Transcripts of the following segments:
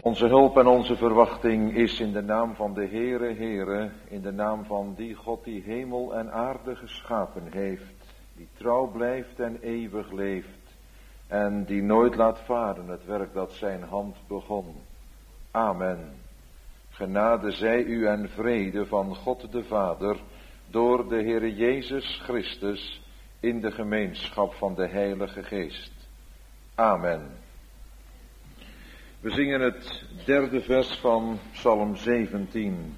Onze hulp en onze verwachting is in de naam van de Heere, in de naam van die God die hemel en aarde geschapen heeft, die trouw blijft en eeuwig leeft en die nooit laat varen het werk dat zijn hand begon. Amen. Genade zij u en vrede van God de Vader door de Heere Jezus Christus in de gemeenschap van de Heilige Geest. Amen. We zingen het derde vers van Psalm 17.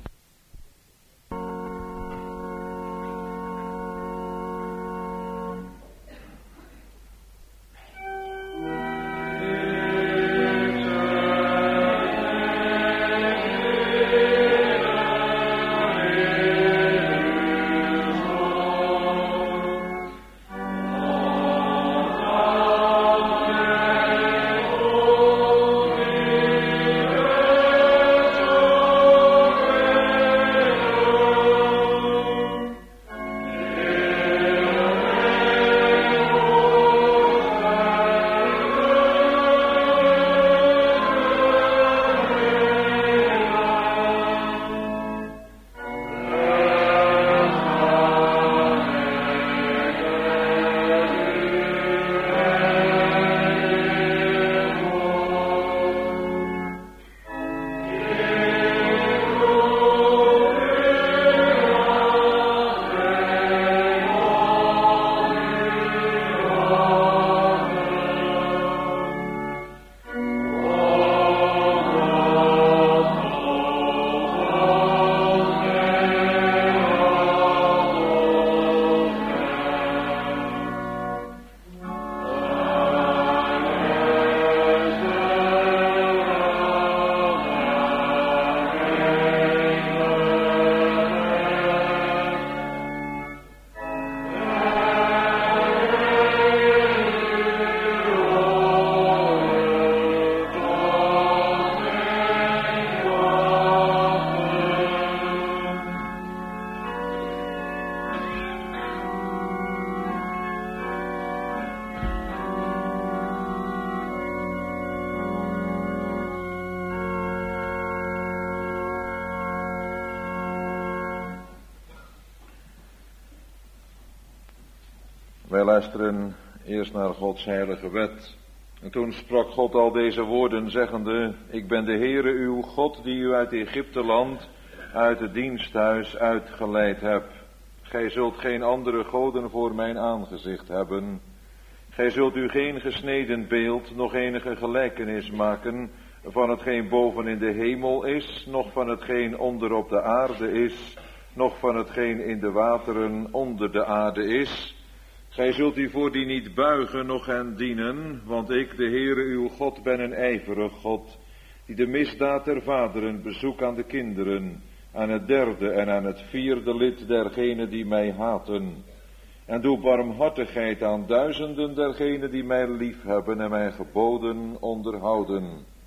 Wij luisteren eerst naar Gods heilige wet. En toen sprak God al deze woorden zeggende: Ik ben de Heere uw God die u uit Egypteland, uit het diensthuis uitgeleid heb. Gij zult geen andere goden voor mijn aangezicht hebben. Gij zult u geen gesneden beeld, nog enige gelijkenis maken van hetgeen boven in de hemel is, noch van hetgeen onder op de aarde is, noch van hetgeen in de wateren onder de aarde is. Gij zult u voor die niet buigen, noch hen dienen, want ik, de Heere uw God, ben een ijverig God, die de misdaad der vaderen bezoek aan de kinderen, aan het derde en aan het vierde lid dergenen die mij haten. En doe barmhartigheid aan duizenden dergenen die mij lief hebben en mijn geboden onderhouden.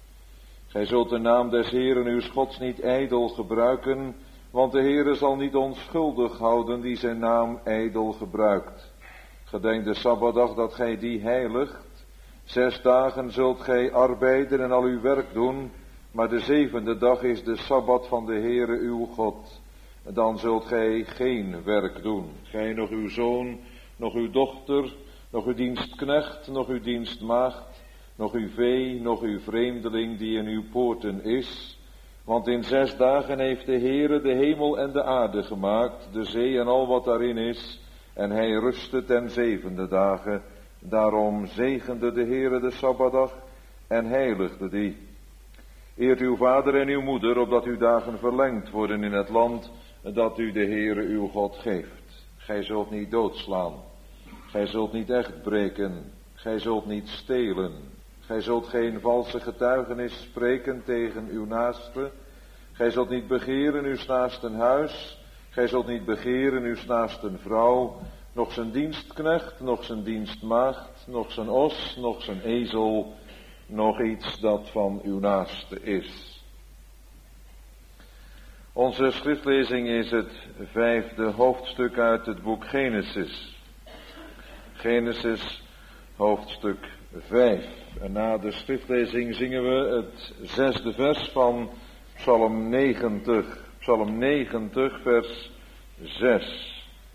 Gij zult de naam des Heeren uw Gods niet ijdel gebruiken, want de Heere zal niet onschuldig houden die zijn naam ijdel gebruikt. Gedenk de Sabbatdag dat gij die heiligt. 6 dagen zult gij arbeiden en al uw werk doen, maar de 7e dag is de Sabbat van de Heere uw God. Dan zult gij geen werk doen. Gij, nog uw zoon, nog uw dochter, nog uw dienstknecht, nog uw dienstmaagd, nog uw vee, nog uw vreemdeling die in uw poorten is. Want in 6 dagen heeft de Heere de hemel en de aarde gemaakt, de zee en al wat daarin is. En hij rustte ten 7e dagen. Daarom zegende de Heere de Sabbatdag en heiligde die. Eert uw vader en uw moeder, opdat uw dagen verlengd worden in het land dat u de Heere uw God geeft. Gij zult niet doodslaan. Gij zult niet echt breken. Gij zult niet stelen. Gij zult geen valse getuigenis spreken tegen uw naaste. Gij zult niet begeren uw naasten huis. Gij zult niet begeren uw naasten vrouw, nog zijn dienstknecht, nog zijn dienstmaagd, nog zijn os, nog zijn ezel, nog iets dat van uw naaste is. Onze schriftlezing is het 5e hoofdstuk uit het boek Genesis. Genesis, hoofdstuk 5. En na de schriftlezing zingen we het 6e vers van Psalm 90. Psalm 90, vers 6.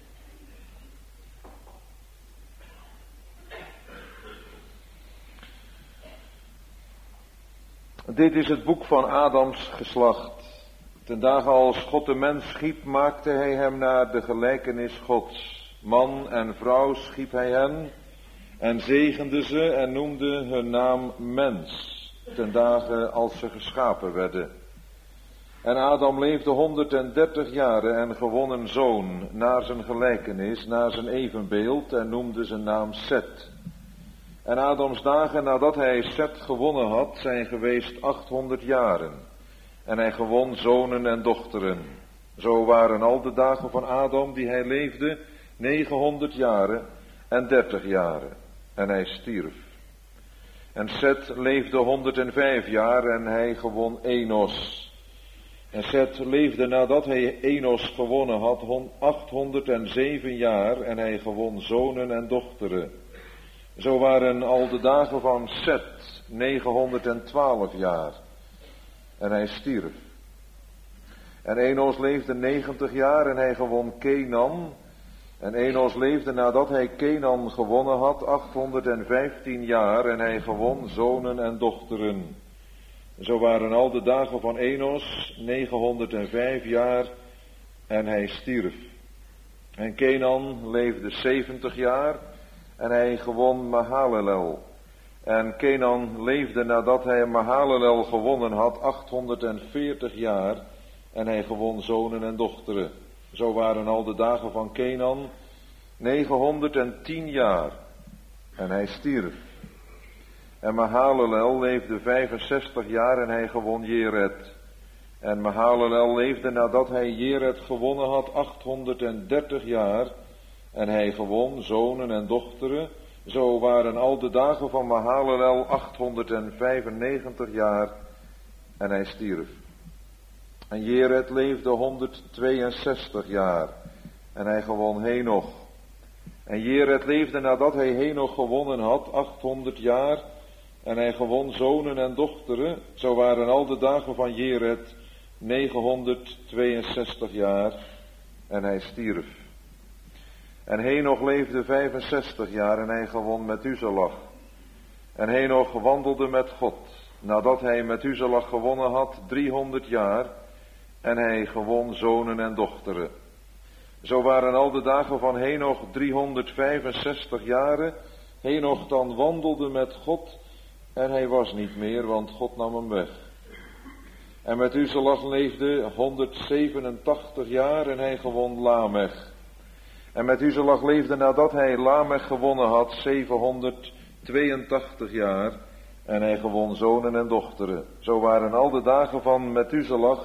Dit is het boek van Adams geslacht. Ten dagen als God de mens schiep, maakte hij hem naar de gelijkenis Gods. Man en vrouw schiep hij hen en zegende ze en noemde hun naam mens, ten dagen als ze geschapen werden. En Adam leefde 130 jaren en gewon een zoon, naar zijn gelijkenis, naar zijn evenbeeld, en noemde zijn naam Set. En Adams dagen nadat hij Set gewonnen had, zijn geweest 800 jaren. En hij gewon zonen en dochteren. Zo waren al de dagen van Adam die hij leefde 900 jaren en 30 jaren. En hij stierf. En Set leefde 105 jaar en hij gewon Enos. En Set leefde nadat hij Enos gewonnen had 807 jaar en hij gewon zonen en dochteren. Zo waren al de dagen van Set 912 jaar en hij stierf. En Enos leefde 90 jaar en hij gewon Kenan. En Enos leefde nadat hij Kenan gewonnen had 815 jaar en hij gewon zonen en dochteren. Zo waren al de dagen van Enos 905 jaar en hij stierf. En Kenan leefde 70 jaar en hij gewon Mahalalel. En Kenan leefde nadat hij Mahalalel gewonnen had 840 jaar en hij gewon zonen en dochteren. Zo waren al de dagen van Kenan 910 jaar en hij stierf. En Mahalalel leefde 65 jaar en hij gewon Jered. En Mahalalel leefde nadat hij Jered gewonnen had 830 jaar en hij gewon zonen en dochteren. Zo waren al de dagen van Mahalalel 895 jaar en hij stierf. En Jered leefde 162 jaar en hij gewon Henoch. En Jered leefde nadat hij Henoch gewonnen had 800 jaar en hij gewon zonen en dochteren. Zo waren al de dagen van Jered 962 jaar en hij stierf. En Henoch leefde 65 jaar en hij gewon Methuselah. En Henoch wandelde met God, nadat hij Methuselah gewonnen had 300 jaar en hij gewon zonen en dochteren. Zo waren al de dagen van Henoch 365 jaren. Henoch dan wandelde met God en hij was niet meer, want God nam hem weg. En Methuselah leefde 187 jaar en hij gewon Lamech. En Methuselah leefde nadat hij Lamech gewonnen had 782 jaar en hij gewon zonen en dochteren. Zo waren al de dagen van Methuselah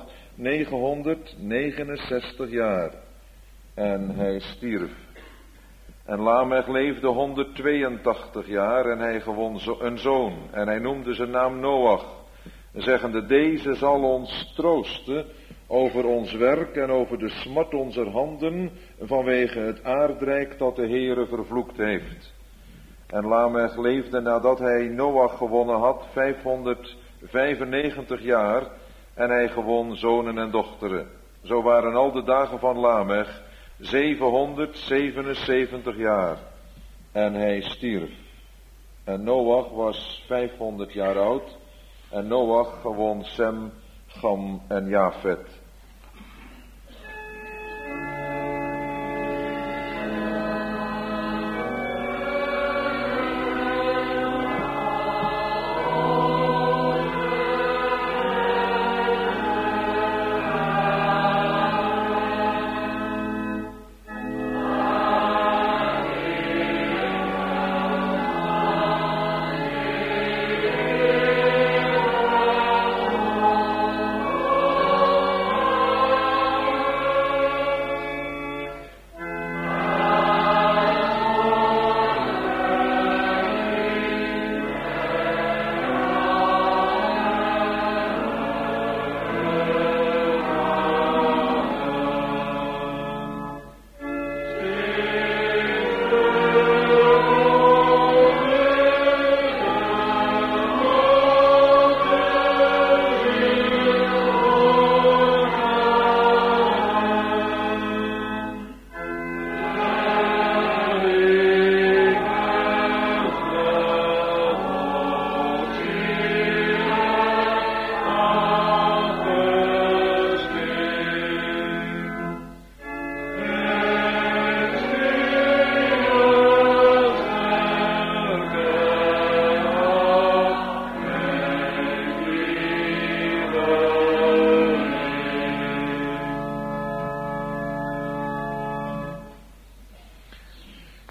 969 jaar en hij stierf. En Lamech leefde 182 jaar en hij gewon een zoon en hij noemde zijn naam Noach, zeggende: deze zal ons troosten over ons werk en over de smart onze handen vanwege het aardrijk dat de Heere vervloekt heeft. En Lamech leefde nadat hij Noach gewonnen had 595 jaar en hij gewon zonen en dochteren. Zo waren al de dagen van Lamech 777 jaar en hij stierf. En Noach was 500 jaar oud en Noach gewon Sem, Cham en Jafet.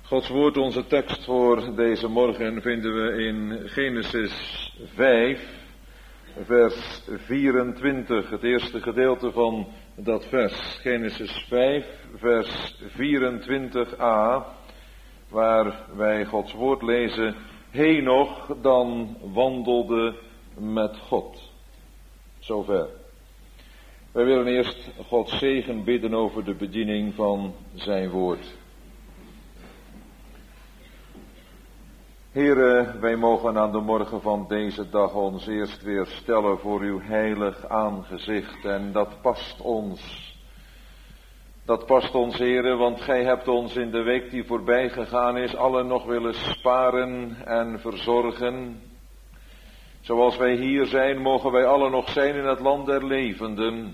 Gods woord, onze tekst voor deze morgen, vinden we in Genesis 5, vers 24, het eerste gedeelte van dat vers. Genesis 5, vers 24a, waar wij Gods woord lezen: Henoch dan wandelde met God. Zover. Wij willen eerst Gods zegen bidden over de bediening van zijn woord. Heere, wij mogen aan de morgen van deze dag ons eerst weer stellen voor uw heilig aangezicht. En dat past ons. Dat past ons, Heere, want gij hebt ons in de week die voorbij gegaan is allen nog willen sparen en verzorgen. Zoals wij hier zijn, mogen wij allen nog zijn in het land der levenden.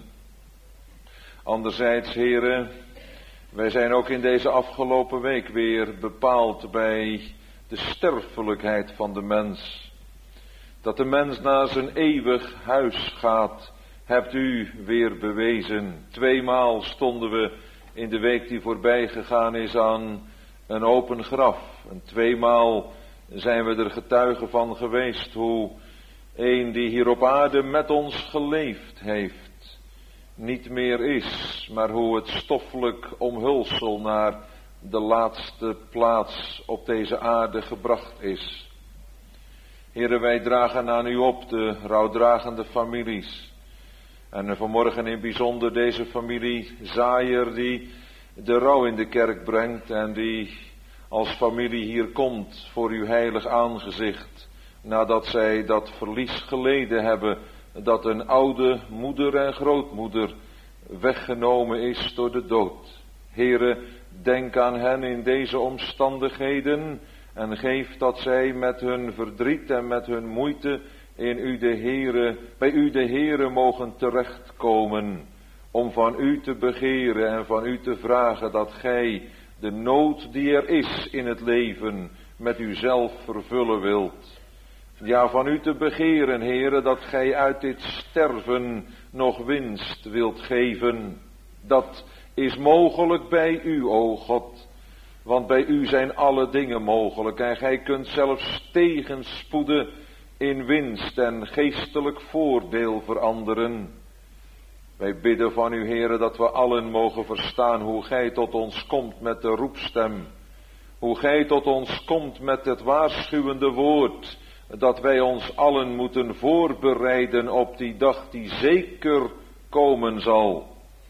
Anderzijds, Heere, wij zijn ook in deze afgelopen week weer bepaald bij de sterfelijkheid van de mens. Dat de mens naar zijn eeuwig huis gaat, hebt u weer bewezen. 2 stonden we in de week die voorbij gegaan is aan een open graf. En 2 zijn we er getuigen van geweest hoe een die hier op aarde met ons geleefd heeft, niet meer is, maar hoe het stoffelijk omhulsel naar de laatste plaats op deze aarde gebracht is. Heere, wij dragen aan u op de rouwdragende families. En vanmorgen in bijzonder deze familie Zaaier die de rouw in de kerk brengt en die als familie hier komt voor uw heilig aangezicht. Nadat zij dat verlies geleden hebben dat een oude moeder en grootmoeder weggenomen is door de dood. Heere, denk aan hen in deze omstandigheden en geef dat zij met hun verdriet en met hun moeite in u de Heere, bij u de Heere mogen terechtkomen, om van u te begeren en van u te vragen dat gij de nood die er is in het leven met uzelf vervullen wilt. Ja, van u te begeren, Heere, dat gij uit dit sterven nog winst wilt geven. Dat is mogelijk bij u, o God, want bij u zijn alle dingen mogelijk en gij kunt zelfs tegenspoeden in winst en geestelijk voordeel veranderen. Wij bidden van u, Heere, dat we allen mogen verstaan hoe gij tot ons komt met de roepstem, hoe gij tot ons komt met het waarschuwende woord, dat wij ons allen moeten voorbereiden op die dag die zeker komen zal.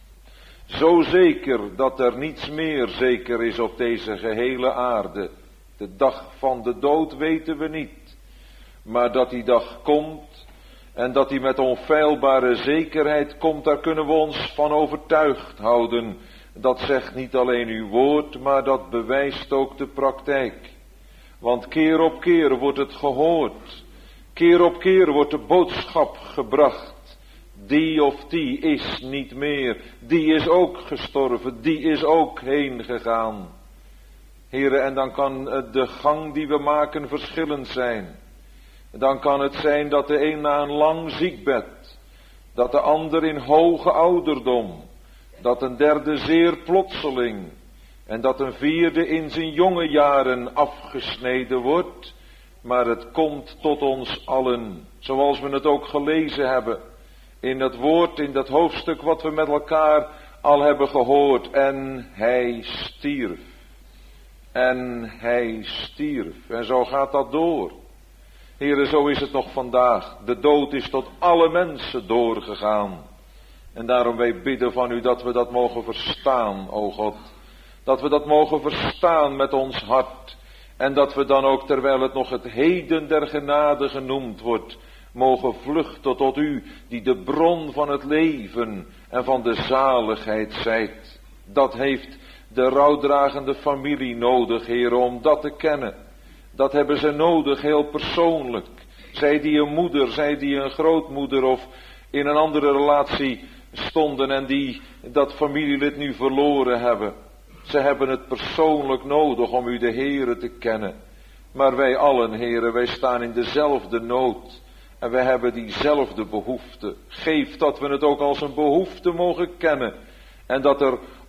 Zo zeker dat er niets meer zeker is op deze gehele aarde. De dag van de dood weten we niet. Maar dat die dag komt en dat die met onfeilbare zekerheid komt, daar kunnen we ons van overtuigd houden. Dat zegt niet alleen uw woord, maar dat bewijst ook de praktijk. Want keer op keer wordt het gehoord. Keer op keer wordt de boodschap gebracht. Die of die is niet meer. Die is ook gestorven. Die is ook heen gegaan. Heren, en dan kan de gang die we maken verschillend zijn. Dan kan het zijn dat de een na een lang ziekbed, dat de ander in hoge ouderdom, dat een derde zeer plotseling en dat een vierde in zijn jonge jaren afgesneden wordt. Maar het komt tot ons allen, zoals we het ook gelezen hebben in het woord, in dat hoofdstuk wat we met elkaar al hebben gehoord. En hij stierf. En hij stierf. En zo gaat dat door. Heren, zo is het nog vandaag. De dood is tot alle mensen doorgegaan. En daarom wij bidden van u dat we dat mogen verstaan, o God. Dat we dat mogen verstaan met ons hart. En dat we dan ook, terwijl het nog het heden der genade genoemd wordt, mogen vluchten tot u, die de bron van het leven en van de zaligheid zijt. Dat heeft de rouwdragende familie nodig, Heer, om dat te kennen. Dat hebben ze nodig, heel persoonlijk. Zij die een moeder, zij die een grootmoeder of in een andere relatie stonden en die dat familielid nu verloren hebben. Ze hebben het persoonlijk nodig om u de Heere te kennen. Maar wij allen, Heere, wij staan in dezelfde nood. En wij hebben diezelfde behoefte. Geef dat we het ook als een behoefte mogen kennen. En dat er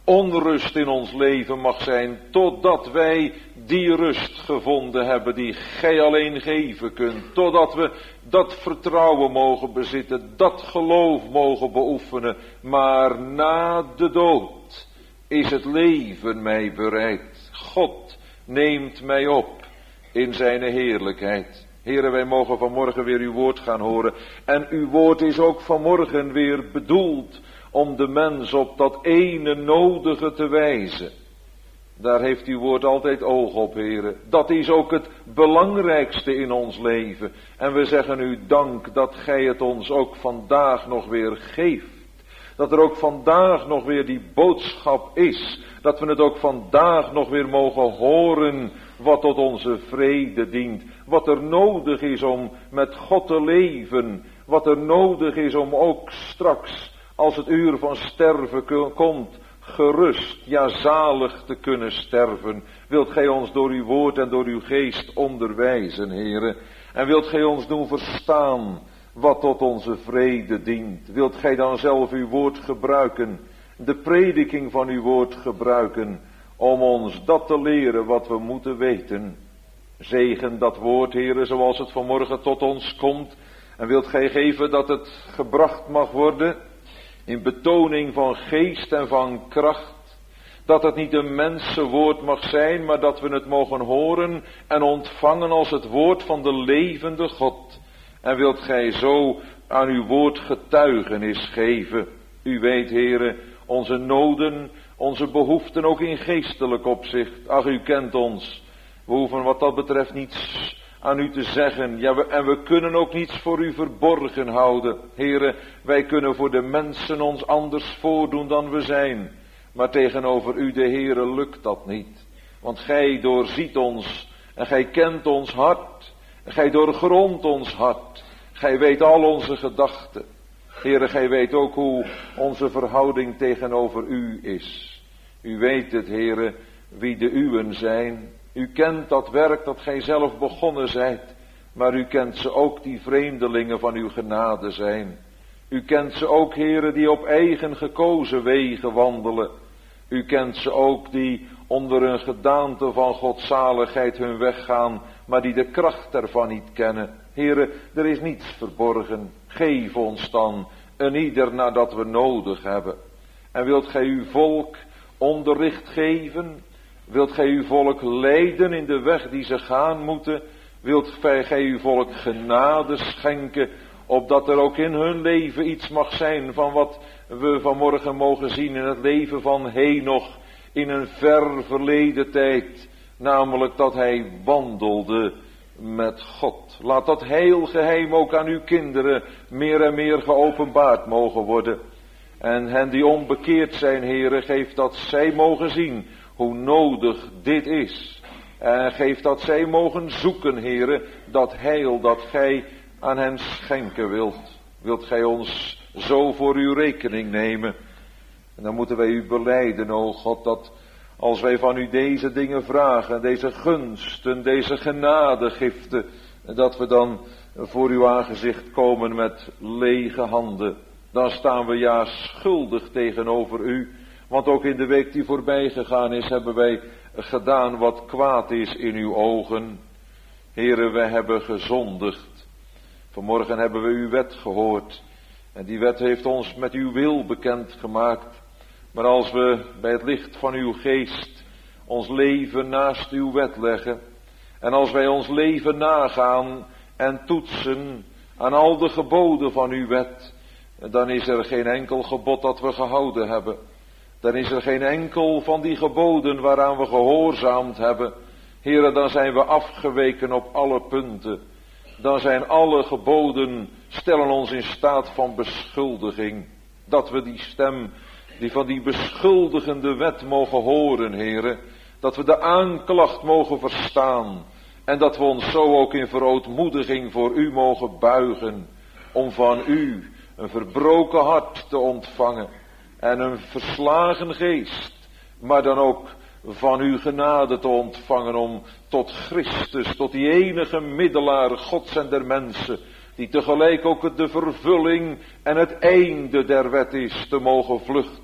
onrust in ons leven mag zijn, totdat wij die rust gevonden hebben die gij alleen geven kunt. Totdat we dat vertrouwen mogen bezitten, dat geloof mogen beoefenen. Maar na de dood is het leven mij bereid. God neemt mij op in zijn heerlijkheid. Heren, wij mogen vanmorgen weer uw woord gaan horen. En uw woord is ook vanmorgen weer bedoeld om de mens op dat ene nodige te wijzen. Daar heeft uw woord altijd oog op, heren. Dat is ook het belangrijkste in ons leven. En we zeggen u dank dat gij het ons ook vandaag nog weer geeft. Dat er ook vandaag nog weer die boodschap is. Dat we het ook vandaag nog weer mogen horen wat tot onze vrede dient. Wat er nodig is om met God te leven. Wat er nodig is om ook straks, als het uur van sterven komt, gerust, ja zalig te kunnen sterven. Wilt gij ons door uw woord en door uw geest onderwijzen, heren. En wilt gij ons doen verstaan wat tot onze vrede dient. Wilt gij dan zelf uw woord gebruiken, de prediking van uw woord gebruiken, om ons dat te leren wat we moeten weten. Zegen dat woord, heren, zoals het vanmorgen tot ons komt. En wilt gij geven dat het gebracht mag worden in betoning van geest en van kracht. Dat het niet een mensenwoord mag zijn, maar dat we het mogen horen en ontvangen als het woord van de levende God. En wilt gij zo aan uw woord getuigenis geven. U weet, heren, onze noden, onze behoeften ook in geestelijk opzicht. Ach, u kent ons. We hoeven wat dat betreft niets aan u te zeggen. Ja, en we kunnen ook niets voor u verborgen houden. Heren, wij kunnen voor de mensen ons anders voordoen dan we zijn. Maar tegenover u, de Heere, lukt dat niet. Want gij doorziet ons en gij kent ons hart. En gij doorgrondt ons hart. Gij weet al onze gedachten. Heere, gij weet ook hoe onze verhouding tegenover u is. U weet het, Heere, wie de uwen zijn. U kent dat werk dat gij zelf begonnen zijt. Maar u kent ze ook die vreemdelingen van uw genade zijn. U kent ze ook, Heere, die op eigen gekozen wegen wandelen. U kent ze ook die onder een gedaante van godzaligheid hun weg gaan, maar die de kracht ervan niet kennen. Heere, er is niets verborgen. Geef ons dan een ieder nadat we nodig hebben. En wilt gij uw volk onderricht geven? Wilt gij uw volk leiden in de weg die ze gaan moeten? Wilt gij uw volk genade schenken, opdat er ook in hun leven iets mag zijn van wat we vanmorgen mogen zien in het leven van Henoch in een ver verleden tijd, namelijk dat hij wandelde met God. Laat dat heel geheim ook aan uw kinderen meer en meer geopenbaard mogen worden. En hen die onbekeerd zijn, Heere, geef dat zij mogen zien hoe nodig dit is. En geef dat zij mogen zoeken, Heere, dat heil dat gij aan hen schenken wilt. Wilt gij ons zo voor uw rekening nemen? En dan moeten wij u belijden, o God, dat als wij van u deze dingen vragen, deze gunsten, deze genadegiften, dat we dan voor uw aangezicht komen met lege handen. Dan staan we ja schuldig tegenover u. Want ook in de week die voorbij gegaan is, hebben wij gedaan wat kwaad is in uw ogen. Heere, wij hebben gezondigd. Vanmorgen hebben we uw wet gehoord. En die wet heeft ons met uw wil bekend gemaakt. Maar als we bij het licht van uw geest ons leven naast uw wet leggen. En als wij ons leven nagaan en toetsen aan al de geboden van uw wet. Dan is er geen enkel gebod dat we gehouden hebben. Dan is er geen enkel van die geboden waaraan we gehoorzaamd hebben. Heere, dan zijn we afgeweken op alle punten. Dan zijn alle geboden, stellen ons in staat van beschuldiging. Dat we die stem, die van die beschuldigende wet mogen horen, Heere. Dat we de aanklacht mogen verstaan. En dat we ons zo ook in verootmoediging voor u mogen buigen. Om van u een verbroken hart te ontvangen. En een verslagen geest. Maar dan ook van uw genade te ontvangen om tot Christus, tot die enige middelaar Gods en der mensen, die tegelijk ook de vervulling en het einde der wet is, te mogen vluchten.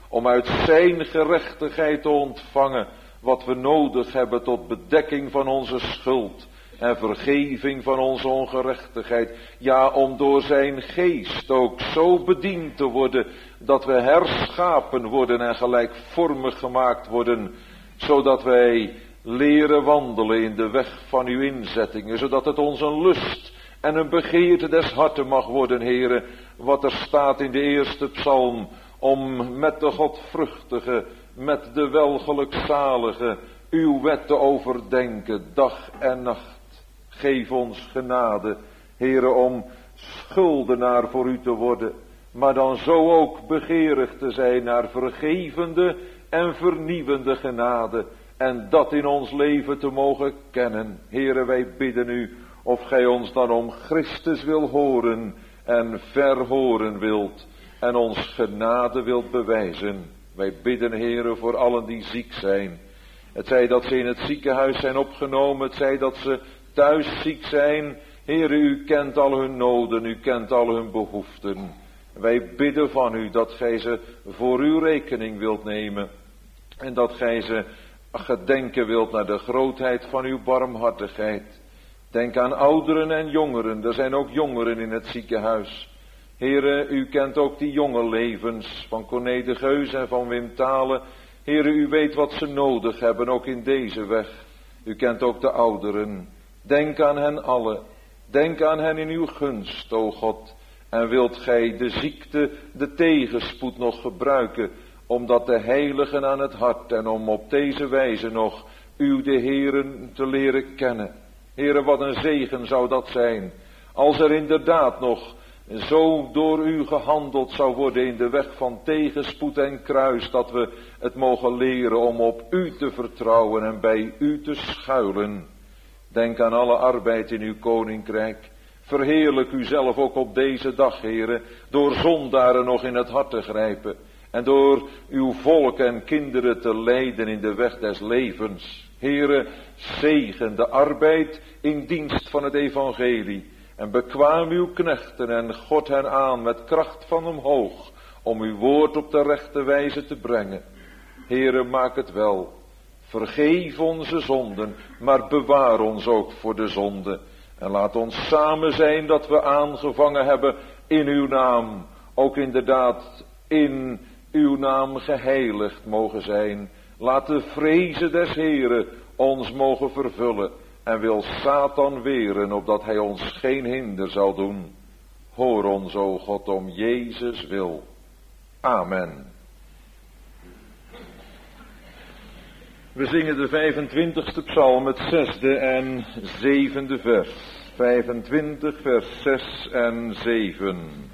om uit zijn gerechtigheid te ontvangen wat we nodig hebben tot bedekking van onze schuld en vergeving van onze ongerechtigheid. Ja, om door zijn geest ook zo bediend te worden dat we herschapen worden en gelijkvormig gemaakt worden, zodat wij leren wandelen in de weg van uw inzettingen, zodat het ons een lust en een begeerte des harten mag worden, Heere, wat er staat in de eerste psalm, om met de godvruchtige, met de welgelukzalige, uw wet te overdenken, dag en nacht. Geef ons genade, Heere, om schuldenaar voor u te worden, maar dan zo ook begeerig te zijn naar vergevende en vernieuwende genade, en dat in ons leven te mogen kennen. Heere, wij bidden u of gij ons dan om Christus wil horen en verhoren wilt en ons genade wilt bewijzen. Wij bidden, Heere, voor allen die ziek zijn. Het zij dat ze in het ziekenhuis zijn opgenomen, het zij dat ze thuis ziek zijn. Heere, u kent al hun noden, u kent al hun behoeften. Wij bidden van u dat gij ze voor uw rekening wilt nemen en dat gij ze gedenken wilt naar de grootheid van uw barmhartigheid. Denk aan ouderen en jongeren, er zijn ook jongeren in het ziekenhuis. Heere, u kent ook die jonge levens van Corné de Geus en van Wim Thalen. Heere, u weet wat ze nodig hebben, ook in deze weg. U kent ook de ouderen. Denk aan hen allen. Denk aan hen in uw gunst, o God. En wilt gij de ziekte, de tegenspoed nog gebruiken, omdat de heiligen aan het hart en om op deze wijze nog u de Heeren te leren kennen. Heere, wat een zegen zou dat zijn, als er inderdaad nog zo door u gehandeld zou worden in de weg van tegenspoed en kruis, dat we het mogen leren om op u te vertrouwen en bij u te schuilen. Denk aan alle arbeid in uw koninkrijk. Verheerlijk u zelf ook op deze dag, Heere, door zondaren nog in het hart te grijpen en door uw volk en kinderen te leiden in de weg des levens. Heere, zegen de arbeid in dienst van het evangelie en bekwaam uw knechten en God hen aan met kracht van omhoog om uw woord op de rechte wijze te brengen. Heere, maak het wel. Vergeef onze zonden, maar bewaar ons ook voor de zonde. En laat ons samen zijn dat we aangevangen hebben in uw naam. Ook inderdaad in uw naam geheiligd mogen zijn. Laat de vrezen des Heren ons mogen vervullen. En wil Satan weren, opdat hij ons geen hinder zal doen. Hoor ons, o God, om Jezus wil. Amen. We zingen de 25e psalm, het 6e en 7e vers. 25, vers 6 en 7.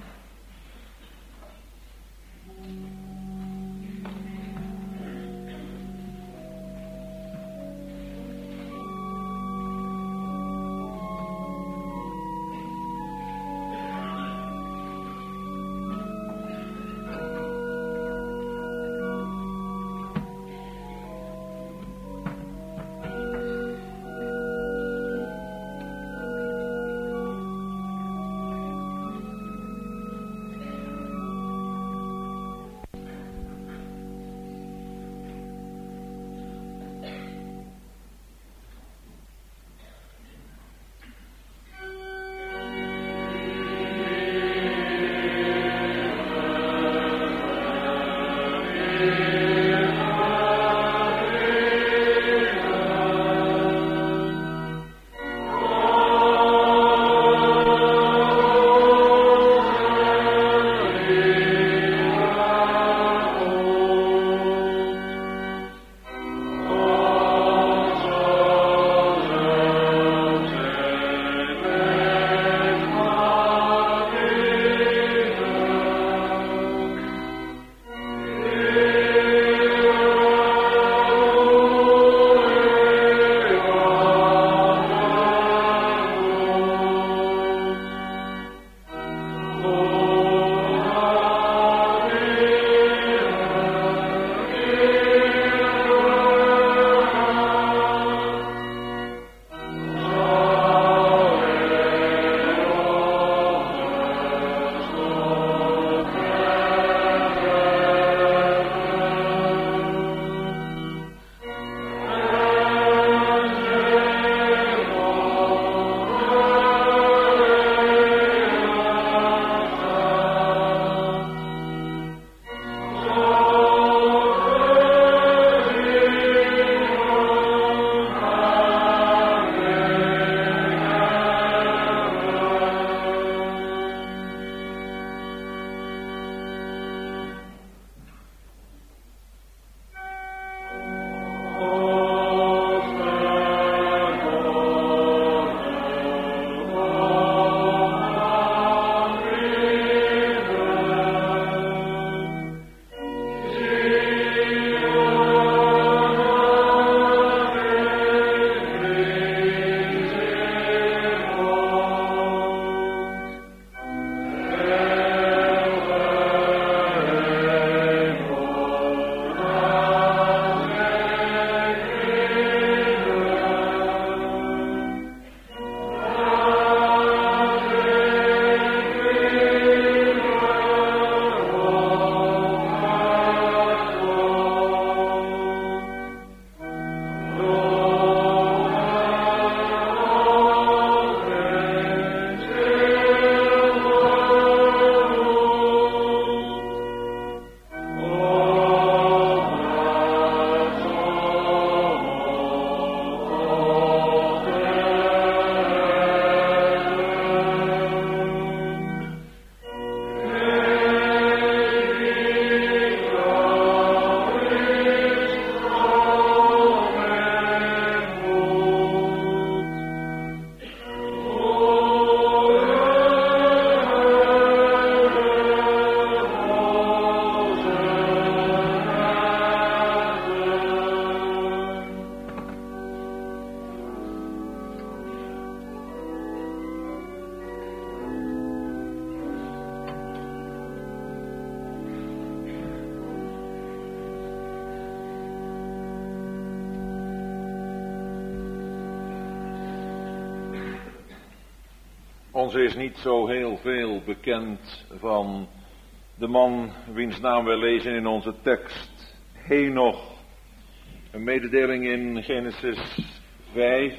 Ons is niet zo heel veel bekend van de man wiens naam wij lezen in onze tekst, Henoch. Een mededeling in Genesis 5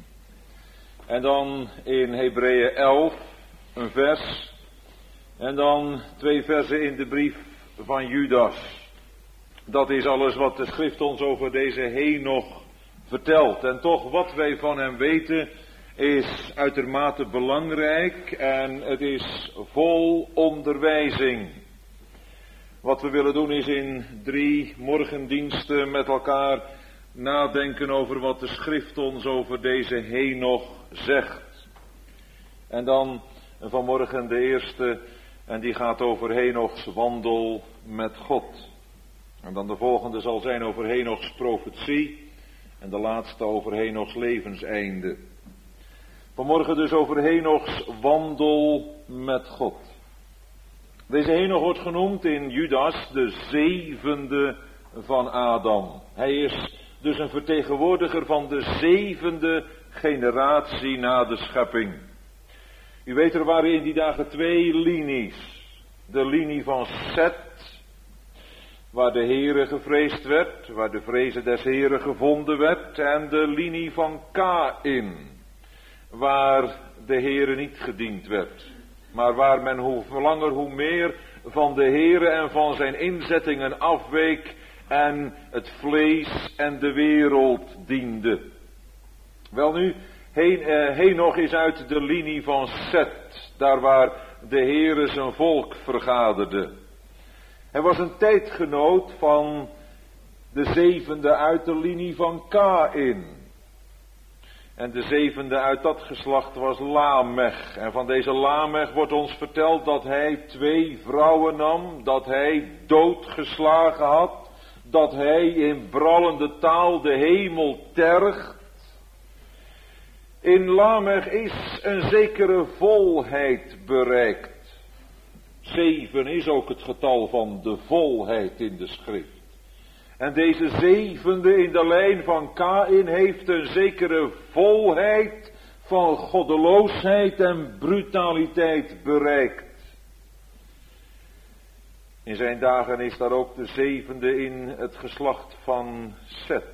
en dan in Hebreeën 11 een vers en dan 2 versen in de brief van Judas. Dat is alles wat de schrift ons over deze Henoch vertelt. En toch wat wij van hem weten is uitermate belangrijk en het is vol onderwijzing. Wat we willen doen is in 3 morgendiensten met elkaar nadenken over wat de schrift ons over deze Henoch zegt. En dan vanmorgen de eerste en die gaat over Henochs wandel met God. En dan de volgende zal zijn over Henochs profetie en de laatste over Henochs levenseinde. Vanmorgen dus over Henochs wandel met God. Deze Henoch wordt genoemd in Judas de 7e van Adam. Hij is dus een vertegenwoordiger van de 7e generatie na de schepping. U weet, er waren in die dagen 2 linies. De linie van Set, waar de Heere gevreesd werd, waar de vreze des Heeren gevonden werd, en de linie van Kaïn, waar de Heere niet gediend werd, maar waar men hoe langer hoe meer van de Heere en van zijn inzettingen afweek en het vlees en de wereld diende. Welnu, Henoch is uit de linie van Set, daar waar de Heere zijn volk vergaderde. Hij was een tijdgenoot van de 7e uit de linie van Kaïn. En de 7e uit dat geslacht was Lamech. En van deze Lamech wordt ons verteld dat hij 2 vrouwen nam, dat hij doodgeslagen had, dat hij in brallende taal de hemel tergt. In Lamech is een zekere volheid bereikt. 7 is ook het getal van de volheid in de schrift. En deze 7e in de lijn van Kaïn heeft een zekere volheid van goddeloosheid en brutaliteit bereikt. In zijn dagen is daar ook de 7e in het geslacht van Set.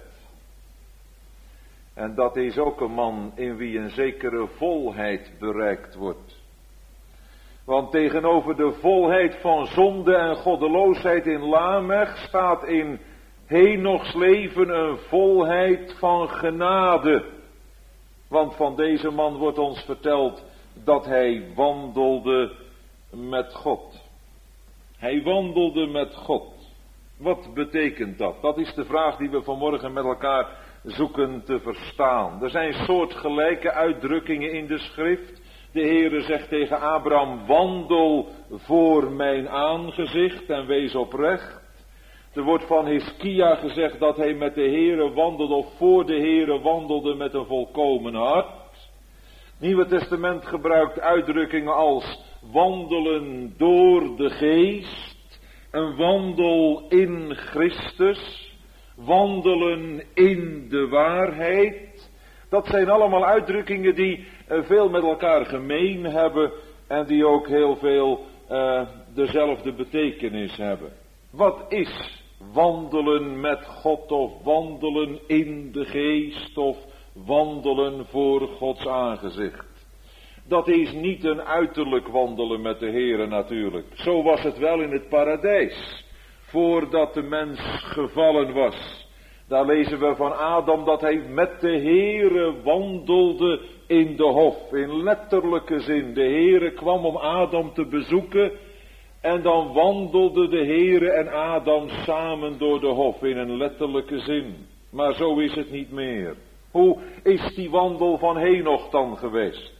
En dat is ook een man in wie een zekere volheid bereikt wordt. Want tegenover de volheid van zonde en goddeloosheid in Lamech staat in Henochs leven een volheid van genade. Want van deze man wordt ons verteld dat hij wandelde met God. Hij wandelde met God. Wat betekent dat? Dat is de vraag die we vanmorgen met elkaar zoeken te verstaan. Er zijn soortgelijke uitdrukkingen in de schrift. De Heere zegt tegen Abraham, wandel voor mijn aangezicht en wees oprecht. Er wordt van Hiskia gezegd dat hij met de Heere wandelde of voor de Heere wandelde met een volkomen hart. Het Nieuwe Testament gebruikt uitdrukkingen als wandelen door de geest, een wandel in Christus, wandelen in de waarheid. Dat zijn allemaal uitdrukkingen die veel met elkaar gemeen hebben en die ook heel veel dezelfde betekenis hebben. Wat is wandelen met God of wandelen in de geest of wandelen voor Gods aangezicht? Dat is niet een uiterlijk wandelen met de Heere natuurlijk. Zo was het wel in het paradijs, voordat de mens gevallen was. Daar lezen we van Adam dat hij met de Heere wandelde in de hof. In letterlijke zin. De Heere kwam om Adam te bezoeken. En dan wandelden de Heere en Adam samen door de hof in een letterlijke zin. Maar zo is het niet meer. Hoe is die wandel van Henoch dan geweest?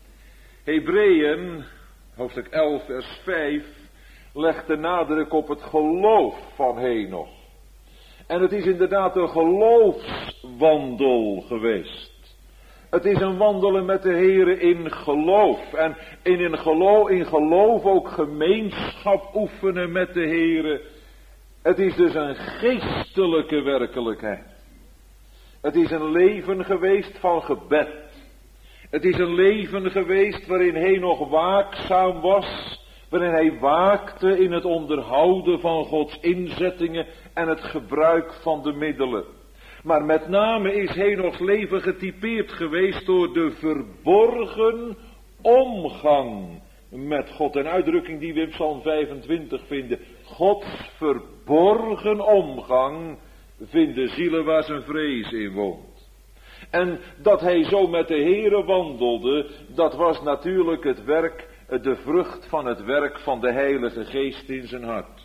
Hebreeën, hoofdstuk 11 vers 5, legt de nadruk op het geloof van Henoch. En het is inderdaad een geloofswandel geweest. Het is een wandelen met de Heere in geloof. En in geloof ook gemeenschap oefenen met de Heere. Het is dus een geestelijke werkelijkheid. Het is een leven geweest van gebed. Het is een leven geweest waarin Henoch waakzaam was, waarin hij waakte in het onderhouden van Gods inzettingen en het gebruik van de middelen. Maar met name is Henochs leven getypeerd geweest door de verborgen omgang met God. Een uitdrukking die we in Psalm 25 vinden. Gods verborgen omgang vinden zielen waar zijn vrees in woont. En dat hij zo met de Heere wandelde, dat was natuurlijk het werk, de vrucht van het werk van de Heilige Geest in zijn hart.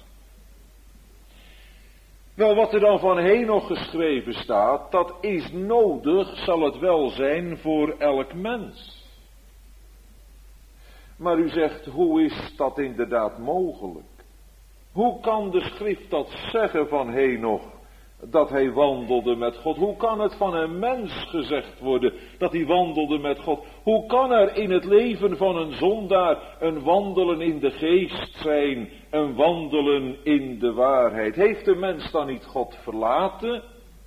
Wel, wat er dan van Henoch geschreven staat, dat is nodig, zal het wel zijn voor elk mens. Maar u zegt, hoe is dat inderdaad mogelijk? Hoe kan de schrift dat zeggen van Henoch, dat hij wandelde met God? Hoe kan het van een mens gezegd worden dat hij wandelde met God? Hoe kan er in het leven van een zondaar een wandelen in de geest zijn, een wandelen in de waarheid? Heeft de mens dan niet God verlaten?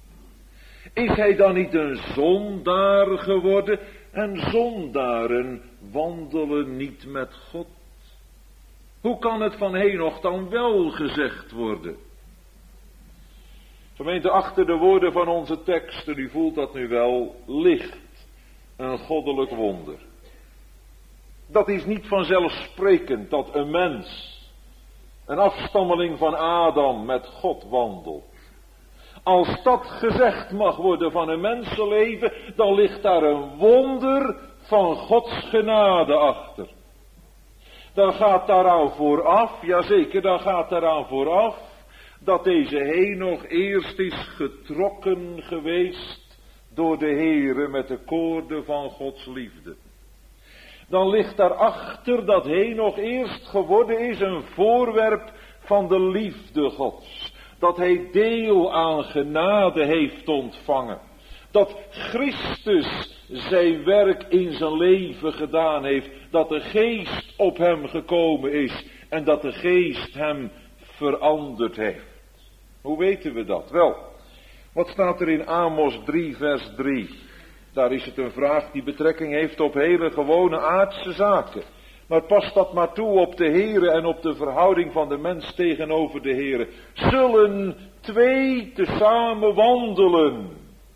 Is hij dan niet een zondaar geworden? En zondaren wandelen niet met God. Hoe kan het van Henoch dan wel gezegd worden? Gemeente, achter de woorden van onze teksten, u voelt dat nu wel, ligt een goddelijk wonder. Dat is niet vanzelfsprekend dat een mens, een afstammeling van Adam, met God wandelt. Als dat gezegd mag worden van een mensenleven, dan ligt daar een wonder van Gods genade achter. Dan gaat daaraan vooraf, jazeker, dan gaat daaraan vooraf, dat deze Henoch eerst is getrokken geweest door de Heere met de koorden van Gods liefde. Dan ligt daarachter dat Henoch eerst geworden is een voorwerp van de liefde Gods. Dat hij deel aan genade heeft ontvangen. Dat Christus zijn werk in zijn leven gedaan heeft. Dat de geest op hem gekomen is. En dat de geest hem veranderd heeft. Hoe weten we dat? Wel, wat staat er in Amos 3 vers 3? Daar is het een vraag die betrekking heeft op hele gewone aardse zaken. Maar pas dat maar toe op de Heere en op de verhouding van de mens tegenover de Heere. Zullen twee tezamen wandelen,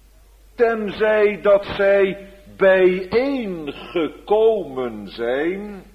tenzij dat zij bijeengekomen zijn?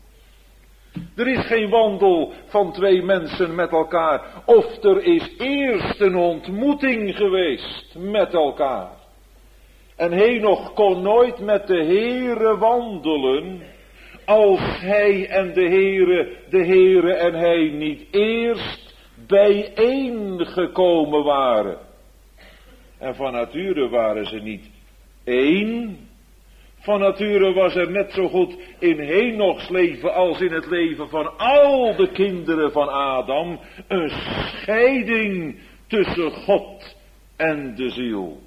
Er is geen wandel van twee mensen met elkaar, of er is eerst een ontmoeting geweest met elkaar. En Henoch kon nooit met de Heere wandelen, als hij en de Heere en hij niet eerst bijeengekomen waren. En van nature waren ze niet één. Van nature was er net zo goed in Henochs leven als in het leven van al de kinderen van Adam een scheiding tussen God en de ziel.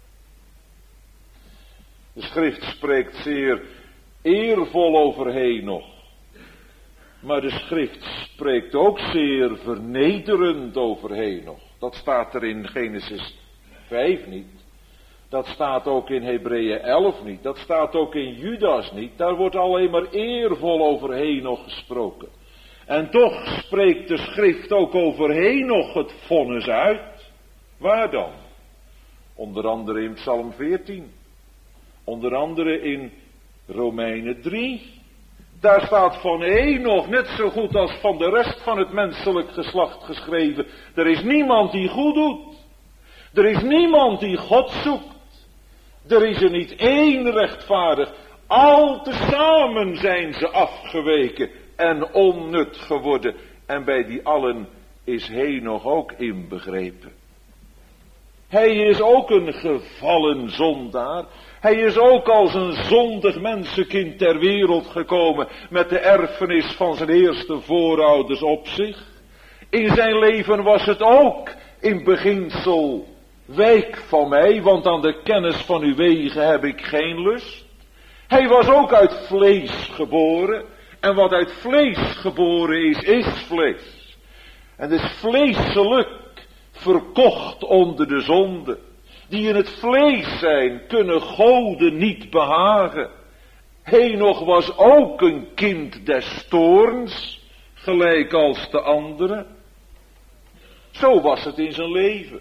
De schrift spreekt zeer eervol over Henoch. Maar de schrift spreekt ook zeer vernederend over Henoch. Dat staat er in Genesis 5 niet. Dat staat ook in Hebreeën 11 niet. Dat staat ook in Judas niet. Daar wordt alleen maar eervol over Henoch gesproken. En toch spreekt de schrift ook over Henoch het vonnis uit. Waar dan? Onder andere in Psalm 14. Onder andere in Romeinen 3. Daar staat van Henoch net zo goed als van de rest van het menselijk geslacht geschreven. Er is niemand die goed doet. Er is niemand die God zoekt. Er is er niet één rechtvaardig. Al tezamen zijn ze afgeweken en onnut geworden. En bij die allen is Henoch ook inbegrepen. Hij is ook een gevallen zondaar. Hij is ook als een zondig mensenkind ter wereld gekomen met de erfenis van zijn eerste voorouders op zich. In zijn leven was het ook in beginsel: wijk van mij, want aan de kennis van uw wegen heb ik geen lust. Hij was ook uit vlees geboren. En wat uit vlees geboren is, is vlees. En dus vleeselijk verkocht onder de zonde. Die in het vlees zijn, kunnen goden niet behagen. Henoch was ook een kind des toorns, gelijk als de anderen. Zo was het in zijn leven.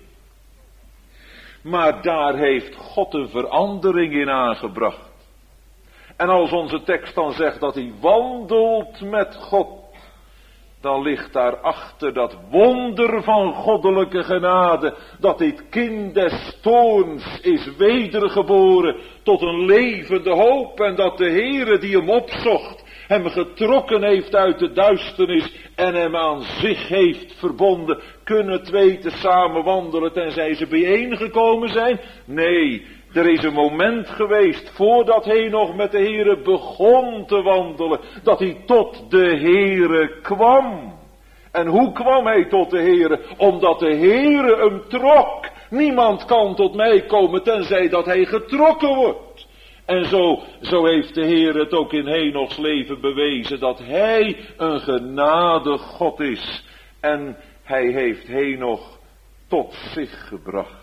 Maar daar heeft God een verandering in aangebracht. En als onze tekst dan zegt dat hij wandelt met God, dan ligt daarachter dat wonder van goddelijke genade, dat dit kind des toorns is wedergeboren tot een levende hoop, en dat de Heere die hem opzocht, hem getrokken heeft uit de duisternis en hem aan zich heeft verbonden. Kunnen twee tezamen wandelen tenzij ze bijeengekomen zijn? Nee, er is een moment geweest voordat hij nog met de Heere begon te wandelen, dat hij tot de Heere kwam. En hoe kwam hij tot de Heere? Omdat de Heere hem trok. Niemand kan tot mij komen tenzij dat hij getrokken wordt. En zo heeft de Heer het ook in Henochs leven bewezen, dat hij een genadig God is. En hij heeft Henoch tot zich gebracht.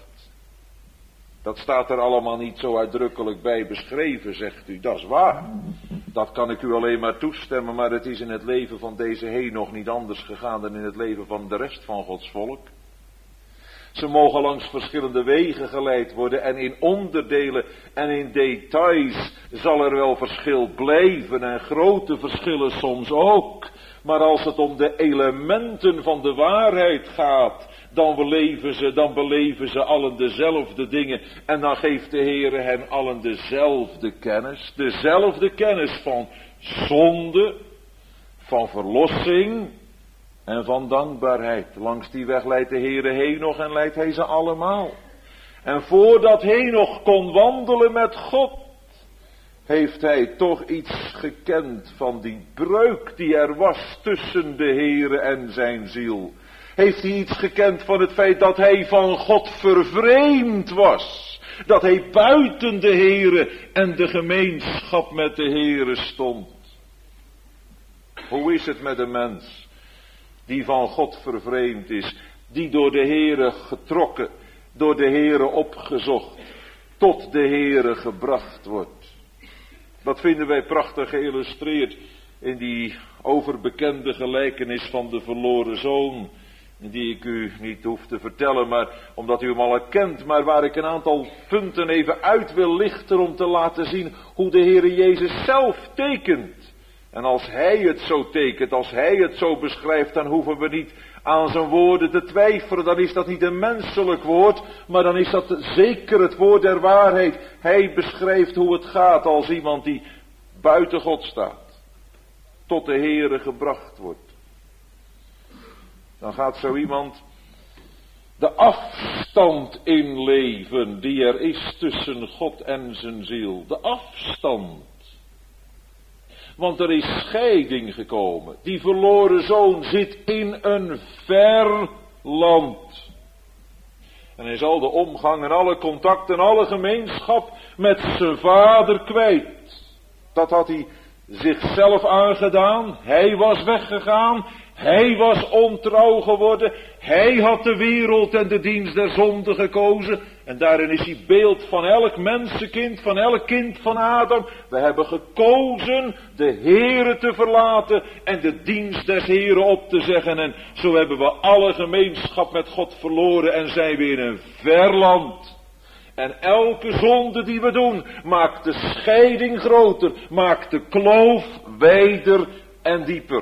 Dat staat er allemaal niet zo uitdrukkelijk bij beschreven, zegt u. Dat is waar. Dat kan ik u alleen maar toestemmen, maar het is in het leven van deze Henoch niet anders gegaan dan in het leven van de rest van Gods volk. Ze mogen langs verschillende wegen geleid worden en in onderdelen en in details zal er wel verschil blijven en grote verschillen soms ook. Maar als het om de elementen van de waarheid gaat, dan beleven ze allen dezelfde dingen. En dan geeft de Heere hen allen dezelfde kennis. Dezelfde kennis van zonde, van verlossing en van dankbaarheid. Langs die weg leidt de Heere Henoch en leidt hij ze allemaal. En voordat Henoch kon wandelen met God, heeft hij toch iets gekend van die breuk die er was tussen de Heere en zijn ziel. Heeft hij iets gekend van het feit dat hij van God vervreemd was. Dat hij buiten de Heere en de gemeenschap met de Heere stond. Hoe is het met een mens die van God vervreemd is, die door de Heere getrokken, door de Heere opgezocht, tot de Heere gebracht wordt? Dat vinden wij prachtig geïllustreerd in die overbekende gelijkenis van de verloren zoon, die ik u niet hoef te vertellen, maar omdat u hem al kent, maar waar ik een aantal punten even uit wil lichten om te laten zien hoe de Heere Jezus zelf tekent. En als hij het zo tekent, als hij het zo beschrijft, dan hoeven we niet aan zijn woorden te twijfelen. Dan is dat niet een menselijk woord, maar dan is dat zeker het woord der waarheid. Hij beschrijft hoe het gaat als iemand die buiten God staat, tot de Heere gebracht wordt. Dan gaat zo iemand de afstand inleven die er is tussen God en zijn ziel. De afstand. Want er is scheiding gekomen. Die verloren zoon zit in een ver land. En hij zal de omgang en alle contact en alle gemeenschap met zijn vader kwijt. Dat had hij zichzelf aangedaan. Hij was weggegaan. Hij was ontrouw geworden. Hij had de wereld en de dienst der zonde gekozen. En daarin is hij beeld van elk mensenkind, van elk kind van Adam. We hebben gekozen de Heere te verlaten en de dienst des Heeren op te zeggen. En zo hebben we alle gemeenschap met God verloren en zijn we in een ver land. En elke zonde die we doen maakt de scheiding groter, maakt de kloof wijder en dieper.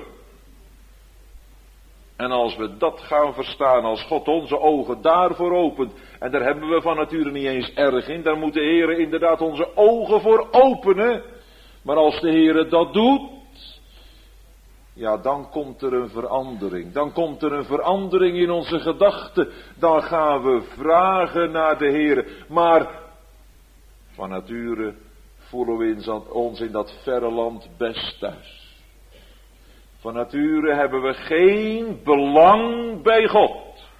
En als we dat gaan verstaan, als God onze ogen daarvoor opent, en daar hebben we van nature niet eens erg in, daar moet de Heere inderdaad onze ogen voor openen. Maar als de Heere dat doet, ja, dan komt er een verandering. Dan komt er een verandering in onze gedachten. Dan gaan we vragen naar de Heere. Maar van nature voelen we ons in dat verre land best thuis. Van nature hebben we geen belang bij God.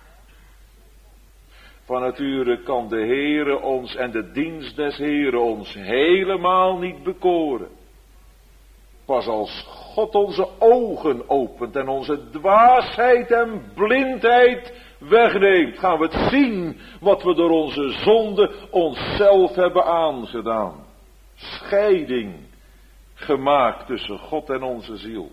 Van nature kan de Heere ons en de dienst des Heeren ons helemaal niet bekoren. Pas als God onze ogen opent en onze dwaasheid en blindheid wegneemt, gaan we het zien wat we door onze zonde onszelf hebben aangedaan. Scheiding gemaakt tussen God en onze ziel.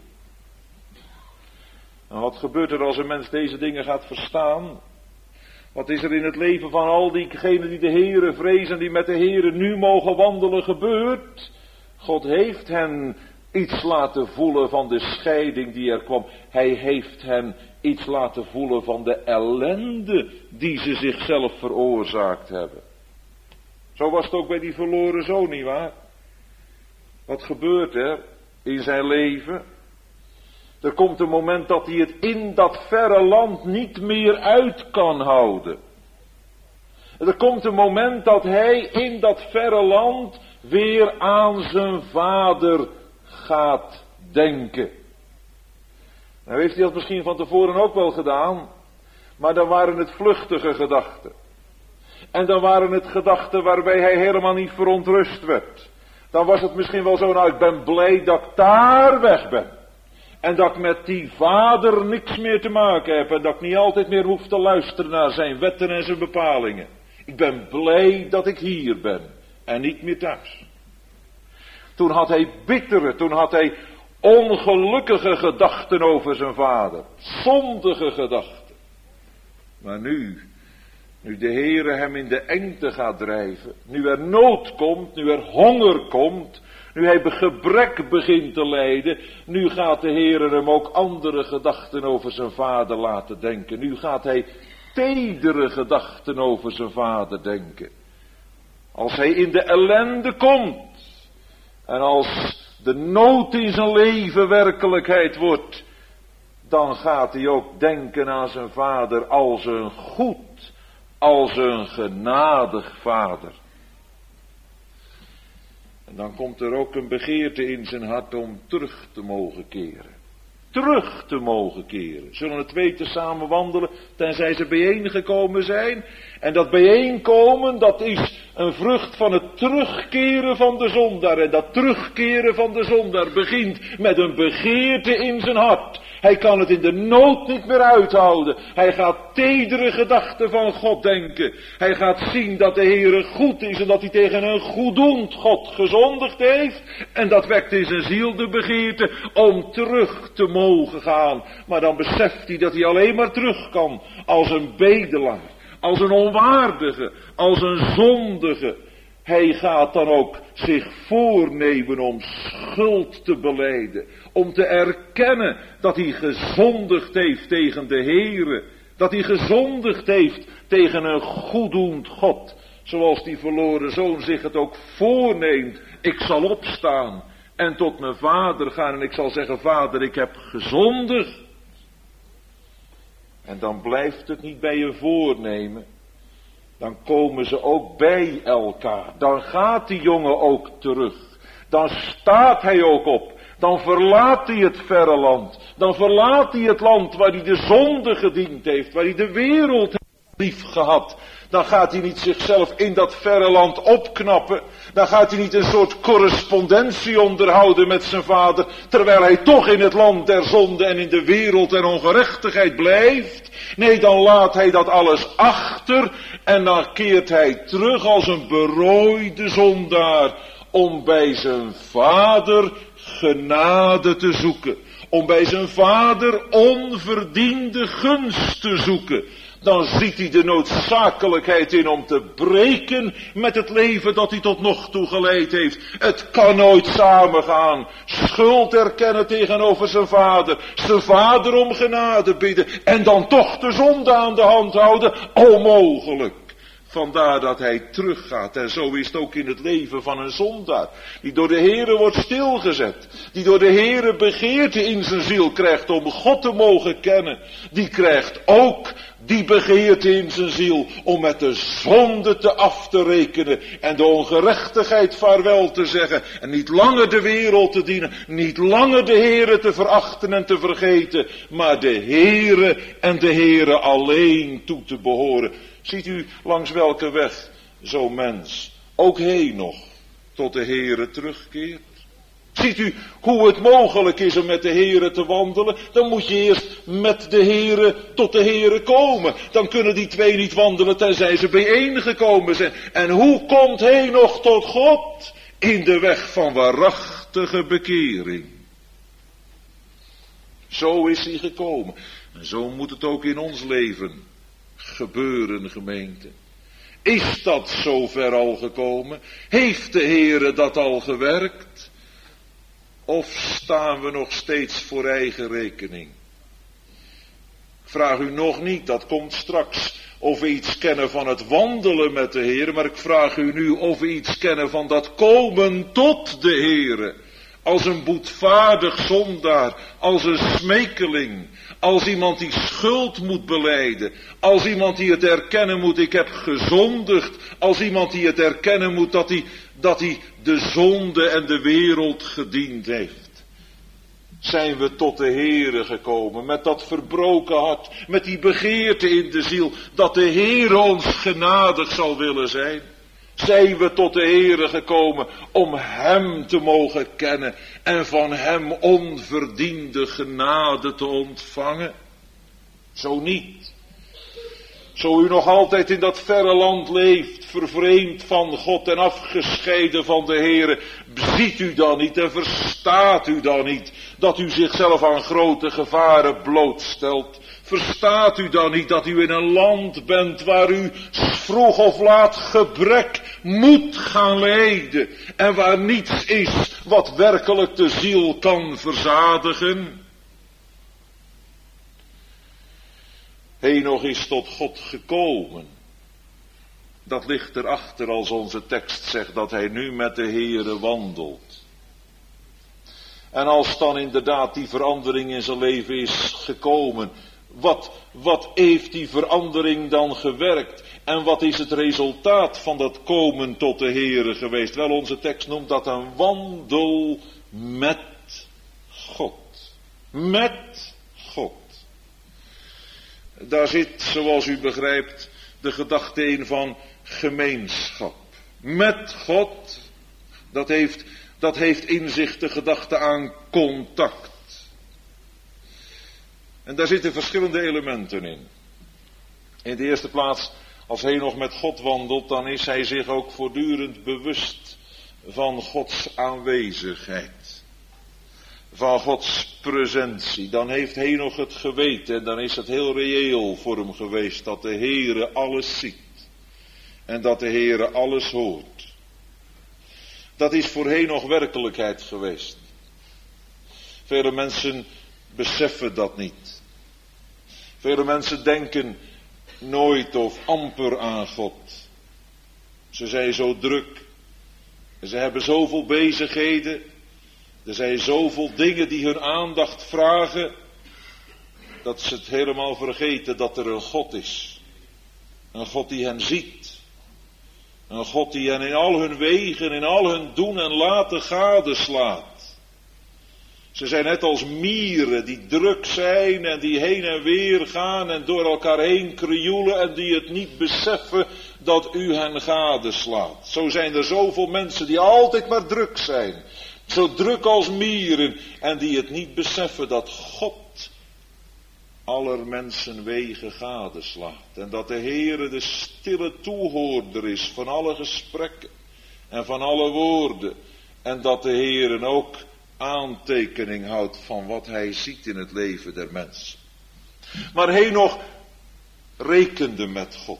En wat gebeurt er als een mens deze dingen gaat verstaan? Wat is er in het leven van al diegenen die de Heere vrezen, die met de Heere nu mogen wandelen, gebeurd? God heeft hen iets laten voelen van de scheiding die er kwam. Hij heeft hen iets laten voelen van de ellende die ze zichzelf veroorzaakt hebben. Zo was het ook bij die verloren zoon, nietwaar? Wat gebeurt er in zijn leven? Er komt een moment dat hij het in dat verre land niet meer uit kan houden. Er komt een moment dat hij in dat verre land weer aan zijn vader gaat denken. Nou heeft hij dat misschien van tevoren ook wel gedaan, maar dan waren het vluchtige gedachten. En dan waren het gedachten waarbij hij helemaal niet verontrust werd. Dan was het misschien wel zo, nou ik ben blij dat ik daar weg ben. En dat ik met die vader niks meer te maken heb. En dat ik niet altijd meer hoef te luisteren naar zijn wetten en zijn bepalingen. Ik ben blij dat ik hier ben. En niet meer thuis. Toen had hij bittere, toen had hij ongelukkige gedachten over zijn vader. Zondige gedachten. Maar nu de Heere hem in de engte gaat drijven. Nu er nood komt, nu er honger komt. Nu hij gebrek begint te lijden, nu gaat de Heere hem ook andere gedachten over zijn vader laten denken. Nu gaat hij tedere gedachten over zijn vader denken. Als hij in de ellende komt en als de nood in zijn leven werkelijkheid wordt, dan gaat hij ook denken aan zijn vader als een goed, als een genadig vader. En dan komt er ook een begeerte in zijn hart om terug te mogen keren. Terug te mogen keren. Zullen het twee te samen wandelen, tenzij ze bijeengekomen zijn. En dat bijeenkomen, dat is een vrucht van het terugkeren van de zondaar. En dat terugkeren van de zondaar begint met een begeerte in zijn hart. Hij kan het in de nood niet meer uithouden. Hij gaat tedere gedachten van God denken. Hij gaat zien dat de Heere goed is en dat hij tegen een goeddoend God gezondigd heeft. En dat wekt in zijn ziel de begeerte om terug te mogen gaan. Maar dan beseft hij dat hij alleen maar terug kan als een bedelaar, als een onwaardige, als een zondige. Hij gaat dan ook zich voornemen om schuld te belijden. Om te erkennen dat hij gezondigd heeft tegen de Heere. Dat hij gezondigd heeft tegen een goeddoend God. Zoals die verloren zoon zich het ook voorneemt. Ik zal opstaan en tot mijn vader gaan en ik zal zeggen, vader, ik heb gezondigd. En dan blijft het niet bij je voornemen. Dan komen ze ook bij elkaar. Dan gaat die jongen ook terug. Dan staat hij ook op. Dan verlaat hij het verre land. Dan verlaat hij het land waar hij de zonde gediend heeft. Waar hij de wereld heeft lief gehad. Dan gaat hij niet zichzelf in dat verre land opknappen. Dan gaat hij niet een soort correspondentie onderhouden met zijn vader. Terwijl hij toch in het land der zonde en in de wereld der ongerechtigheid blijft. Nee, dan laat hij dat alles achter. En dan keert hij terug als een berooide zondaar. Om bij zijn vader genade te zoeken. Om bij zijn vader onverdiende gunst te zoeken. Dan ziet hij de noodzakelijkheid in om te breken met het leven dat hij tot nog toe geleid heeft. Het kan nooit samengaan. Schuld erkennen tegenover zijn vader om genade bidden en dan toch de zonde aan de hand houden. Onmogelijk. Vandaar dat hij teruggaat. En zo is het ook in het leven van een zondaar. Die door de Heere wordt stilgezet. Die door de Heere begeerte in zijn ziel krijgt om God te mogen kennen. Die krijgt ook die begeerte in zijn ziel om met de zonde te af te rekenen. En de ongerechtigheid vaarwel te zeggen. En niet langer de wereld te dienen. Niet langer de Heere te verachten en te vergeten. Maar de Heere en de Heere alleen toe te behoren. Ziet u langs welke weg zo'n mens ook heen nog tot de Heere terugkeert? Ziet u hoe het mogelijk is om met de Heere te wandelen? Dan moet je eerst met de Heere tot de Heere komen. Dan kunnen die twee niet wandelen tenzij ze bijeengekomen zijn. En hoe komt hij nog tot God? in de weg van waarachtige bekering. Zo is hij gekomen. En zo moet het ook in ons leven gebeuren, gemeente. Is dat zover al gekomen? Heeft de Heere dat al gewerkt? Of staan we nog steeds voor eigen rekening? Ik vraag u nog niet, dat komt straks, of we iets kennen van het wandelen met de Heere, maar ik vraag u nu of we iets kennen van dat komen tot de Heere. Als een boetvaardig zondaar, als een smekeling, als iemand die schuld moet belijden, als iemand die het erkennen moet, ik heb gezondigd, als iemand die het erkennen moet dat hij de zonde en de wereld gediend heeft. Zijn we tot de Heere gekomen met dat verbroken hart, met die begeerte in de ziel, dat de Heere ons genadig zal willen zijn. Zijn we tot de Heere gekomen om Hem te mogen kennen en van Hem onverdiende genade te ontvangen? Zo niet. Zo u nog altijd in dat verre land leeft, vervreemd van God en afgescheiden van de Heere, ziet u dan niet en verstaat u dan niet dat u zichzelf aan grote gevaren blootstelt? Verstaat u dan niet dat u in een land bent waar u vroeg of laat gebrek moet gaan lijden en waar niets is wat werkelijk de ziel kan verzadigen? Henoch is tot God gekomen. Dat ligt erachter als onze tekst zegt dat hij nu met de Heere wandelt. En als dan inderdaad die verandering in zijn leven is gekomen, wat heeft die verandering dan gewerkt? En wat is het resultaat van dat komen tot de Heere geweest? Wel, onze tekst noemt dat een wandel met God. Met God. Daar zit, zoals u begrijpt, de gedachte in van gemeenschap. Met God, dat heeft in zich de gedachte aan contact. En daar zitten verschillende elementen in. In de eerste plaats, als Henoch met God wandelt, dan is hij zich ook voortdurend bewust van Gods aanwezigheid. Van Gods presentie. Dan heeft Henoch het geweten en dan is het heel reëel voor hem geweest dat de Heere alles ziet. En dat de Heere alles hoort. Dat is voor Henoch werkelijkheid geweest. Vele mensen beseffen dat niet. Vele mensen denken nooit of amper aan God. Ze zijn zo druk. En ze hebben zoveel bezigheden. Er zijn zoveel dingen die hun aandacht vragen. Dat ze het helemaal vergeten dat er een God is. Een God die hen ziet. Een God die hen in al hun wegen, in al hun doen en laten gadeslaat. Ze zijn net als mieren die druk zijn en die heen en weer gaan en door elkaar heen krioelen en die het niet beseffen dat u hen gadeslaat. Zo zijn er zoveel mensen die altijd maar druk zijn. Zo druk als mieren en die het niet beseffen dat God aller mensen wegen gadeslaat. En dat de Heere de stille toehoorder is van alle gesprekken en van alle woorden. En dat de Heere ook aantekening houdt van wat hij ziet in het leven der mensen. Maar Henoch rekende met God.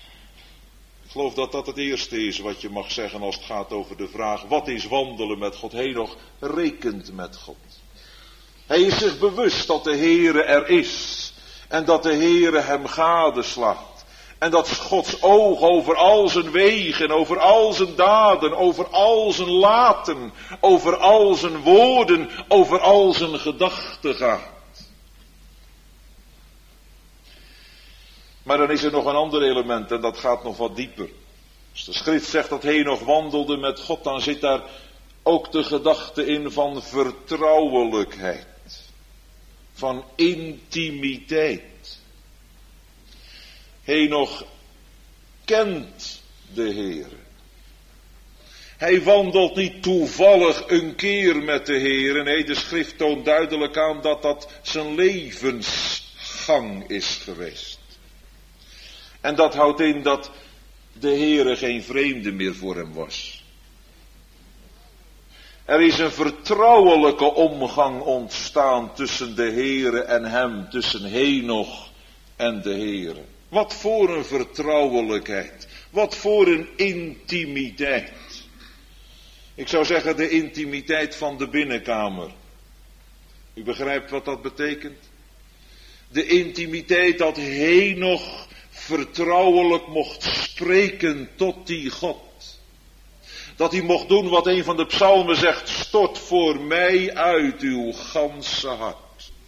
Ik geloof dat dat het eerste is wat je mag zeggen als het gaat over de vraag, wat is wandelen met God? Henoch rekent met God. Hij is zich bewust dat de Heere er is. En dat de Heere hem gadeslaat. En dat Gods oog over al zijn wegen, over al zijn daden, over al zijn laten, over al zijn woorden, over al zijn gedachten gaat. Maar dan is er nog een ander element en dat gaat nog wat dieper. Als de schrift zegt dat Henoch wandelde met God, dan zit daar ook de gedachte in van vertrouwelijkheid. Van intimiteit. Henoch kent de Heere. Hij wandelt niet toevallig een keer met de Heere. Nee, de schrift toont duidelijk aan dat dat zijn levensgang is geweest. En dat houdt in dat de Heere geen vreemde meer voor hem was. Er is een vertrouwelijke omgang ontstaan tussen de Heere en hem, tussen Henoch en de Heere. Wat voor een vertrouwelijkheid, wat voor een intimiteit. Ik zou zeggen de intimiteit van de binnenkamer. U begrijpt wat dat betekent? De intimiteit dat Henoch vertrouwelijk mocht spreken tot die God. Dat hij mocht doen wat een van de psalmen zegt, stort voor mij uit uw ganse hart.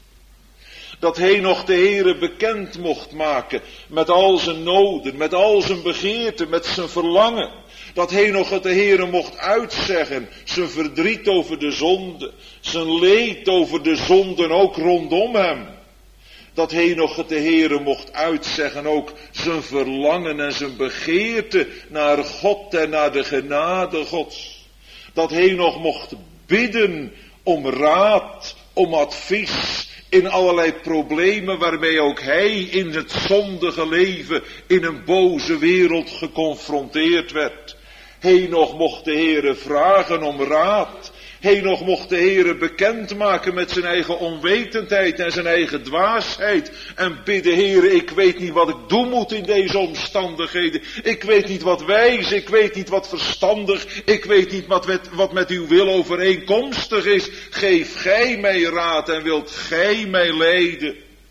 Dat Henoch de Heere bekend mocht maken met al zijn noden, met al zijn begeerten, met zijn verlangen. Dat Henoch het de Heere mocht uitzeggen, zijn verdriet over de zonde, zijn leed over de zonden ook rondom hem. Dat Henoch het de Heere mocht uitzeggen ook zijn verlangen en zijn begeerte naar God en naar de genade Gods. Dat Henoch mocht bidden om raad, om advies in allerlei problemen waarmee ook hij in het zondige leven in een boze wereld geconfronteerd werd. Henoch mocht de Heere vragen om raad. Henoch mocht de Heere bekendmaken met zijn eigen onwetendheid en zijn eigen dwaasheid. En bidden, Heere, ik weet niet wat ik doen moet in deze omstandigheden. Ik weet niet wat wijs, ik weet niet wat verstandig. Ik weet niet wat met uw wil overeenkomstig is. Geef gij mij raad en wilt gij mij leiden.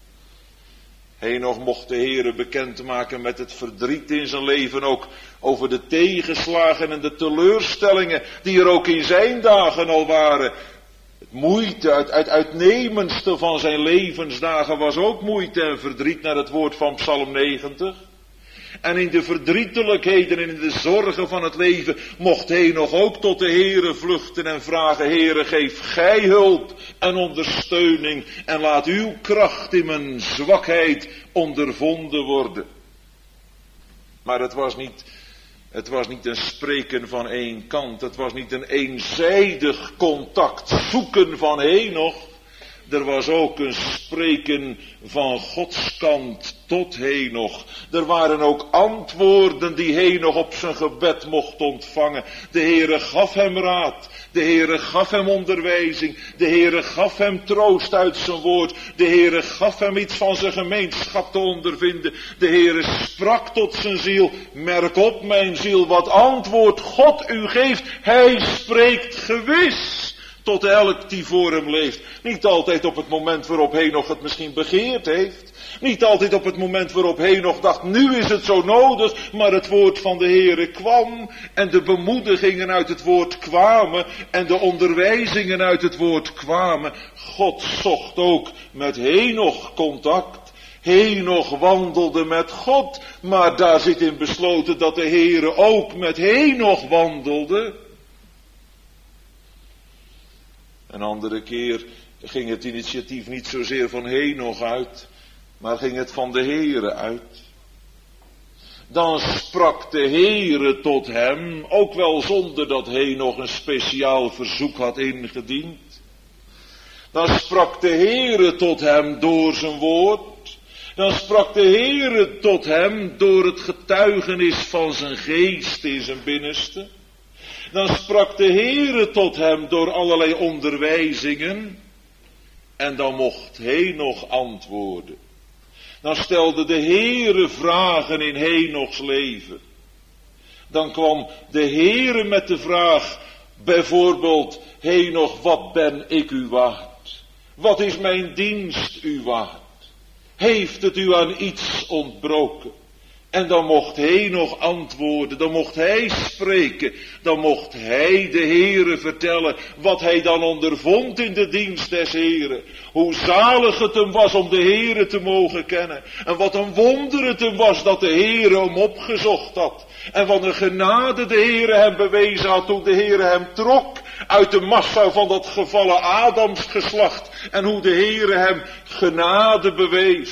Henoch mocht de Heere bekendmaken met het verdriet in zijn leven ook over de tegenslagen en de teleurstellingen die er ook in zijn dagen al waren. Het moeite, het uitnemendste van zijn levensdagen was ook moeite en verdriet naar het woord van Psalm 90. En in de verdrietelijkheden en in de zorgen van het leven mocht Henoch ook tot de Heere vluchten en vragen, Heere, geef gij hulp en ondersteuning en laat uw kracht in mijn zwakheid ondervonden worden. Maar het was niet een spreken van één kant, het was niet een eenzijdig contact zoeken van Henoch. Er was ook een spreken van Gods kant tot Henoch. Er waren ook antwoorden die Henoch op zijn gebed mocht ontvangen. De Heere gaf hem raad. De Heere gaf hem onderwijzing. De Heere gaf hem troost uit zijn woord. De Heere gaf hem iets van zijn gemeenschap te ondervinden. De Heere sprak tot zijn ziel. Merk op, mijn ziel, wat antwoord God u geeft. Hij spreekt gewis tot elk die voor hem leeft. Niet altijd op het moment waarop Henoch het misschien begeerd heeft. Niet altijd op het moment waarop Henoch dacht, nu is het zo nodig. Maar het woord van de Heere kwam. En de bemoedigingen uit het woord kwamen. En de onderwijzingen uit het woord kwamen. God zocht ook met Henoch contact. Henoch wandelde met God. Maar daar zit in besloten dat de Heere ook met Henoch wandelde. Een andere keer ging het initiatief niet zozeer van Henoch uit, maar ging het van de Heere uit. Dan sprak de Heere tot hem, ook wel zonder dat Henoch een speciaal verzoek had ingediend. Dan sprak de Heere tot hem door zijn woord. Dan sprak de Heere tot hem door het getuigenis van zijn geest in zijn binnenste. Dan sprak de Heere tot hem door allerlei onderwijzingen. En dan mocht Henoch antwoorden. Dan stelde de Heere vragen in Henochs leven. Dan kwam de Heere met de vraag, bijvoorbeeld, Henoch, wat ben ik u waard? Wat is mijn dienst u waard? Heeft het u aan iets ontbroken? En dan mocht Henoch antwoorden, dan mocht hij spreken, dan mocht hij de Heere vertellen wat hij dan ondervond in de dienst des Heeren. Hoe zalig het hem was om de Heere te mogen kennen. En wat een wonder het hem was dat de Heere hem opgezocht had. En wat een genade de Heere hem bewezen had toen de Heere hem trok uit de massa van dat gevallen Adamsgeslacht. En hoe de Heere hem genade bewees.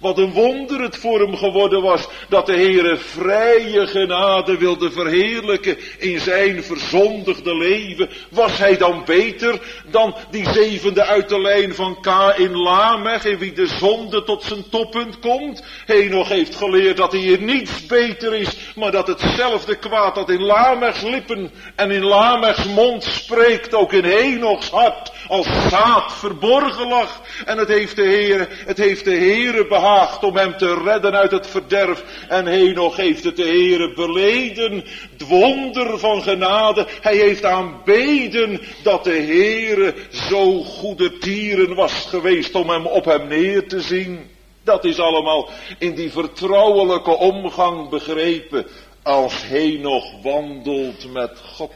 Wat een wonder het voor hem geworden was, dat de Heere vrije genade wilde verheerlijken in zijn verzondigde leven. Was hij dan beter dan die zevende uit de lijn van Kaïn Lamech, in wie de zonde tot zijn toppunt komt? Henoch heeft geleerd dat hij in niets beter is, maar dat hetzelfde kwaad dat in Lamechs lippen en in Lamechs mond spreekt, ook in Henochs hart als zaad verborgen lag. En het heeft de Heere behaagd om hem te redden uit het verderf. En Henoch heeft het de Heere beleden, het wonder van genade. Hij heeft aanbeden dat de Heere zo goedertieren was geweest om hem op hem neer te zien. Dat is allemaal in die vertrouwelijke omgang begrepen als Henoch wandelt met God.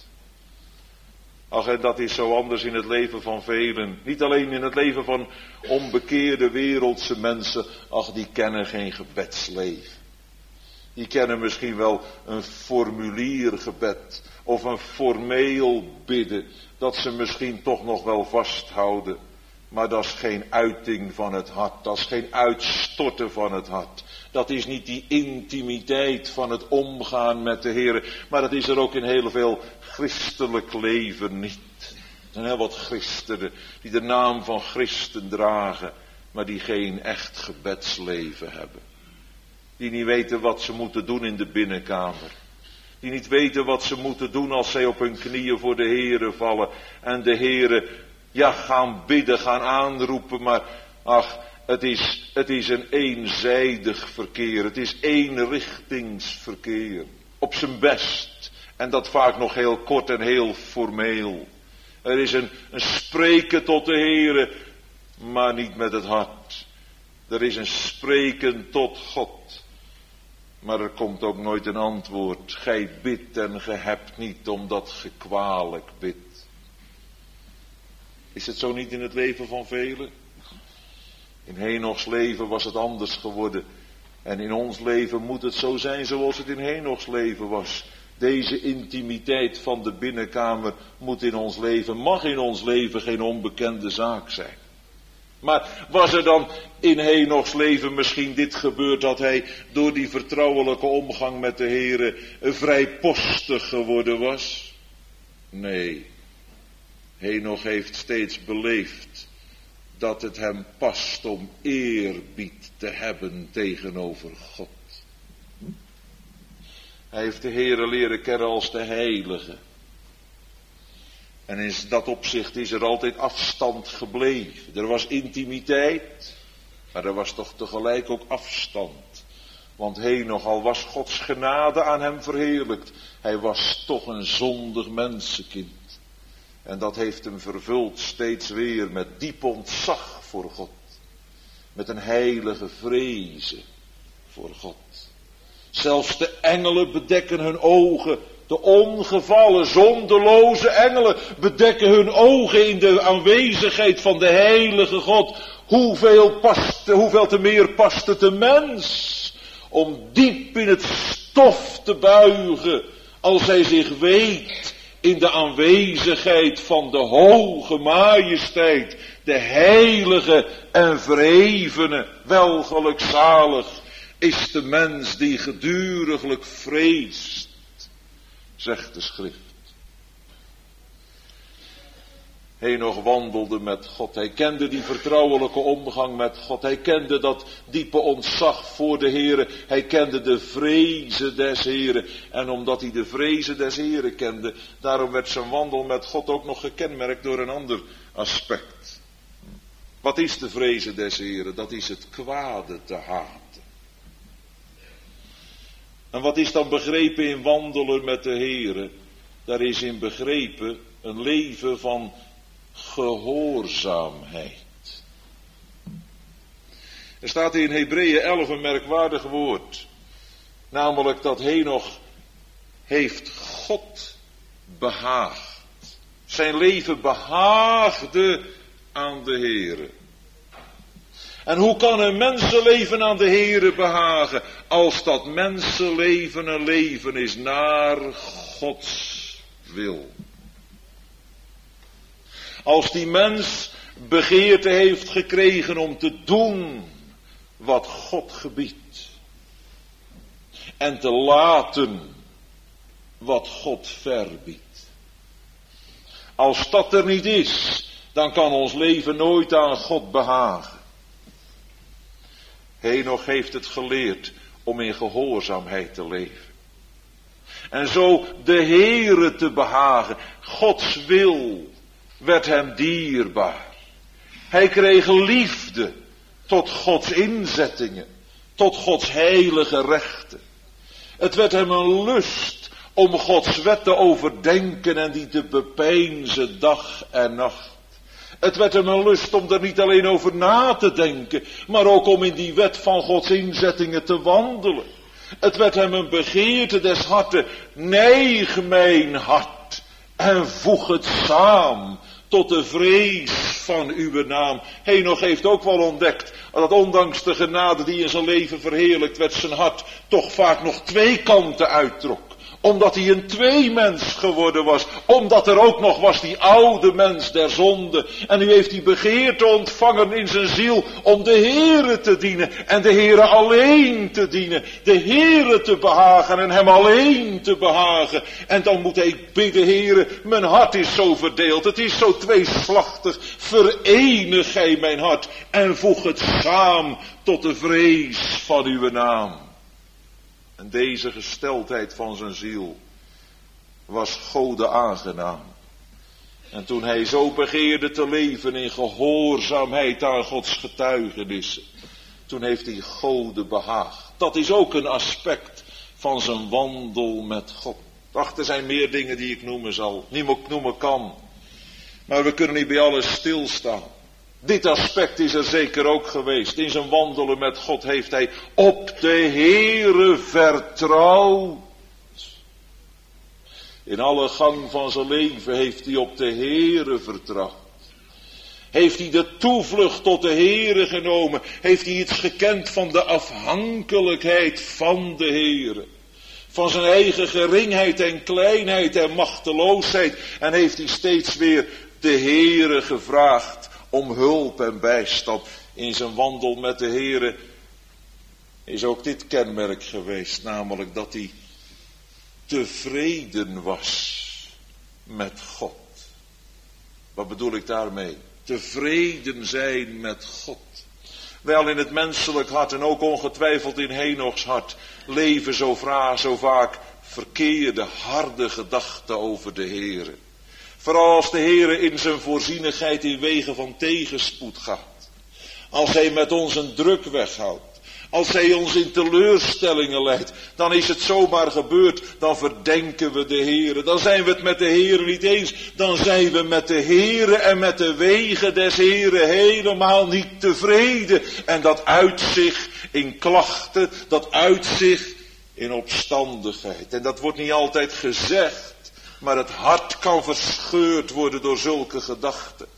Ach, en dat is zo anders in het leven van velen. Niet alleen in het leven van onbekeerde wereldse mensen. Ach, die kennen geen gebedsleven. Die kennen misschien wel een formuliergebed of een formeel bidden. Dat ze misschien toch nog wel vasthouden. Maar dat is geen uiting van het hart. Dat is geen uitstorten van het hart. Dat is niet die intimiteit van het omgaan met de Heer. Maar dat is er ook in heel veel christelijk leven niet. Er zijn heel wat christenen die de naam van christen dragen. Maar die geen echt gebedsleven hebben. Die niet weten wat ze moeten doen in de binnenkamer. Die niet weten wat ze moeten doen als zij op hun knieën voor de Heere vallen. En de Heere, ja, gaan bidden, gaan aanroepen. Maar ach, het is een eenzijdig verkeer. Het is eenrichtingsverkeer. Op zijn best. En dat vaak nog heel kort en heel formeel. Er is een spreken tot de Heere, maar niet met het hart. Er is een spreken tot God. Maar er komt ook nooit een antwoord. Gij bidt en ge hebt niet, omdat ge kwalijk bidt. Is het zo niet in het leven van velen? In Henochs leven was het anders geworden. En in ons leven moet het zo zijn zoals het in Henochs leven was. Deze intimiteit van de binnenkamer moet in ons leven, mag in ons leven geen onbekende zaak zijn. Maar was er dan in Henochs leven misschien dit gebeurd, dat hij door die vertrouwelijke omgang met de Heere vrijpostig geworden was? Nee. Henoch heeft steeds beleefd dat het hem past om eerbied te hebben tegenover God. Hij heeft de Heere leren kennen als de Heilige. En in dat opzicht is er altijd afstand gebleven. Er was intimiteit, maar er was toch tegelijk ook afstand. Want Henoch, al was Gods genade aan hem verheerlijkt, hij was toch een zondig mensenkind. En dat heeft hem vervuld steeds weer met diep ontzag voor God. Met een heilige vrezen voor God. Zelfs de engelen bedekken hun ogen. De ongevallen, zonderloze engelen bedekken hun ogen in de aanwezigheid van de heilige God. Hoeveel te meer past het de mens om diep in het stof te buigen als hij zich weet in de aanwezigheid van de hoge majesteit, de heilige en verhevene. Welgelukzalig is de mens die geduriglijk vreest, zegt de schrift. Henoch wandelde met God. Hij kende die vertrouwelijke omgang met God. Hij kende dat diepe ontzag voor de Heere. Hij kende de vrezen des Heeren. En omdat hij de vrezen des Heeren kende, daarom werd zijn wandel met God ook nog gekenmerkt door een ander aspect. Wat is de vrezen des Heeren? Dat is het kwade te haten. En wat is dan begrepen in wandelen met de Heere? Daar is in begrepen een leven van gehoorzaamheid. Er staat in Hebreeën 11 een merkwaardig woord. Namelijk dat Henoch heeft God behaagd. Zijn leven behaagde aan de Heere. En hoe kan een mensenleven aan de Heere behagen, als dat mensenleven een leven is naar Gods wil? Als die mens begeerte heeft gekregen om te doen wat God gebiedt. En te laten wat God verbiedt. Als dat er niet is, dan kan ons leven nooit aan God behagen. Henoch heeft het geleerd om in gehoorzaamheid te leven. En zo de Heere te behagen. Gods wil werd hem dierbaar. Hij kreeg liefde tot Gods inzettingen, tot Gods heilige rechten. Het werd hem een lust om Gods wet te overdenken en die te bepeinzen dag en nacht. Het werd hem een lust om er niet alleen over na te denken, maar ook om in die wet van Gods inzettingen te wandelen. Het werd hem een begeerte des harten. Neig mijn hart en voeg het samen tot de vrees van uw naam. Henoch heeft ook wel ontdekt dat ondanks de genade die in zijn leven verheerlijkt werd, zijn hart toch vaak nog twee kanten uittrok. Omdat hij een tweemens geworden was. Omdat er ook nog was die oude mens der zonde. En nu heeft hij begeerte ontvangen in zijn ziel om de Heere te dienen. En de Heere alleen te dienen. De Heere te behagen en hem alleen te behagen. En dan moet hij bidden, Heere, mijn hart is zo verdeeld. Het is zo tweeslachtig. Verenig gij mijn hart en voeg het samen tot de vrees van uw naam. En deze gesteldheid van zijn ziel was Gode aangenaam. En toen hij zo begeerde te leven in gehoorzaamheid aan Gods getuigenissen, toen heeft hij Gode behaagd. Dat is ook een aspect van zijn wandel met God. Ach, er zijn meer dingen die ik noemen kan. Maar we kunnen niet bij alles stilstaan. Dit aspect is er zeker ook geweest. In zijn wandelen met God heeft hij op de Heere vertrouwd. In alle gang van zijn leven heeft hij op de Heere vertrouwd. Heeft hij de toevlucht tot de Heere genomen. Heeft hij iets gekend van de afhankelijkheid van de Heere. Van zijn eigen geringheid en kleinheid en machteloosheid. En heeft hij steeds weer de Heere gevraagd om hulp en bijstand. In zijn wandel met de Heere is ook dit kenmerk geweest, namelijk dat hij tevreden was met God. Wat bedoel ik daarmee? Tevreden zijn met God. Wel, in het menselijk hart en ook ongetwijfeld in Henochs hart leven zo vaak verkeerde, harde gedachten over de Heere. Vooral als de Heere in zijn voorzienigheid in wegen van tegenspoed gaat. Als hij met ons een druk weghoudt. Als hij ons in teleurstellingen leidt. Dan is het zomaar gebeurd. Dan verdenken we de Heere. Dan zijn we het met de Heere niet eens. Dan zijn we met de Heere en met de wegen des Heere helemaal niet tevreden. En dat uit zich in klachten. Dat uit zich in opstandigheid. En dat wordt niet altijd gezegd. Maar het hart kan verscheurd worden door zulke gedachten.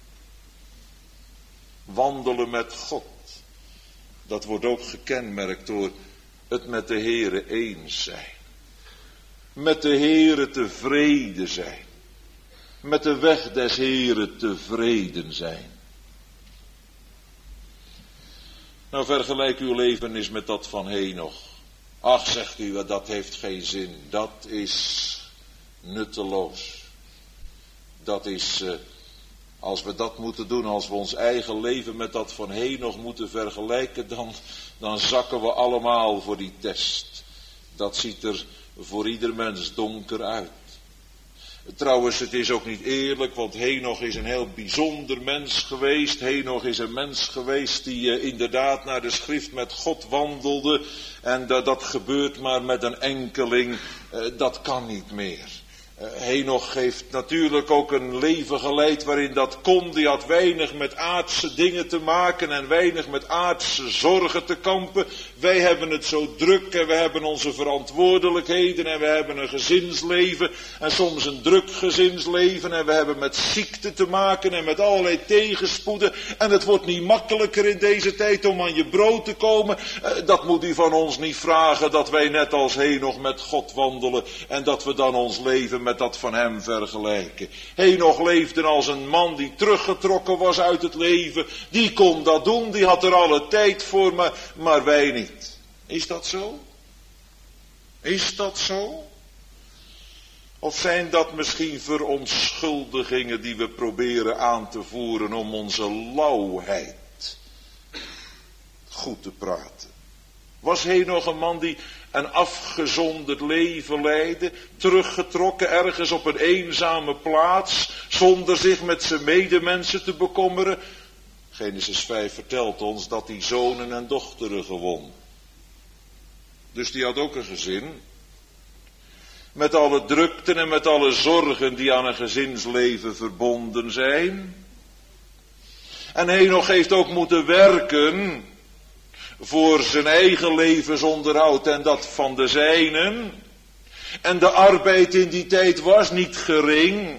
Wandelen met God. Dat wordt ook gekenmerkt door het met de Heere eens zijn. Met de Heere tevreden zijn. Met de weg des Heere tevreden zijn. Nou, vergelijk uw leven eens met dat van Henoch. Ach, zegt u, dat heeft geen zin. Dat is nutteloos. Dat is, als we dat moeten doen, als we ons eigen leven met dat van Henoch moeten vergelijken, dan zakken we allemaal voor die test. Dat ziet er voor ieder mens donker uit. Trouwens, het is ook niet eerlijk, want Henoch is een heel bijzonder mens geweest. Henoch is een mens geweest die inderdaad naar de schrift met God wandelde. En dat gebeurt maar met een enkeling, dat kan niet meer. Henoch heeft natuurlijk ook een leven geleid waarin dat kon. Die had weinig met aardse dingen te maken en weinig met aardse zorgen te kampen. Wij hebben het zo druk en we hebben onze verantwoordelijkheden en we hebben een gezinsleven. En soms een druk gezinsleven en we hebben met ziekte te maken en met allerlei tegenspoeden. En het wordt niet makkelijker in deze tijd om aan je brood te komen. Dat moet u van ons niet vragen, dat wij net als Henoch met God wandelen. En dat we dan ons leven met met dat van hem vergelijken. Henoch leefde als een man die teruggetrokken was uit het leven. Die kon dat doen, die had er alle tijd voor, maar wij niet. Is dat zo? Is dat zo? Of zijn dat misschien verontschuldigingen die we proberen aan te voeren om onze lauwheid goed te praten? Was Henoch een man die een afgezonderd leven leidde, teruggetrokken ergens op een eenzame plaats, zonder zich met zijn medemensen te bekommeren? Genesis 5 vertelt ons dat hij zonen en dochteren gewon. Dus die had ook een gezin. Met alle drukten en met alle zorgen die aan een gezinsleven verbonden zijn. En Henoch heeft ook moeten werken voor zijn eigen levensonderhoud en dat van de zijnen. En de arbeid in die tijd was niet gering.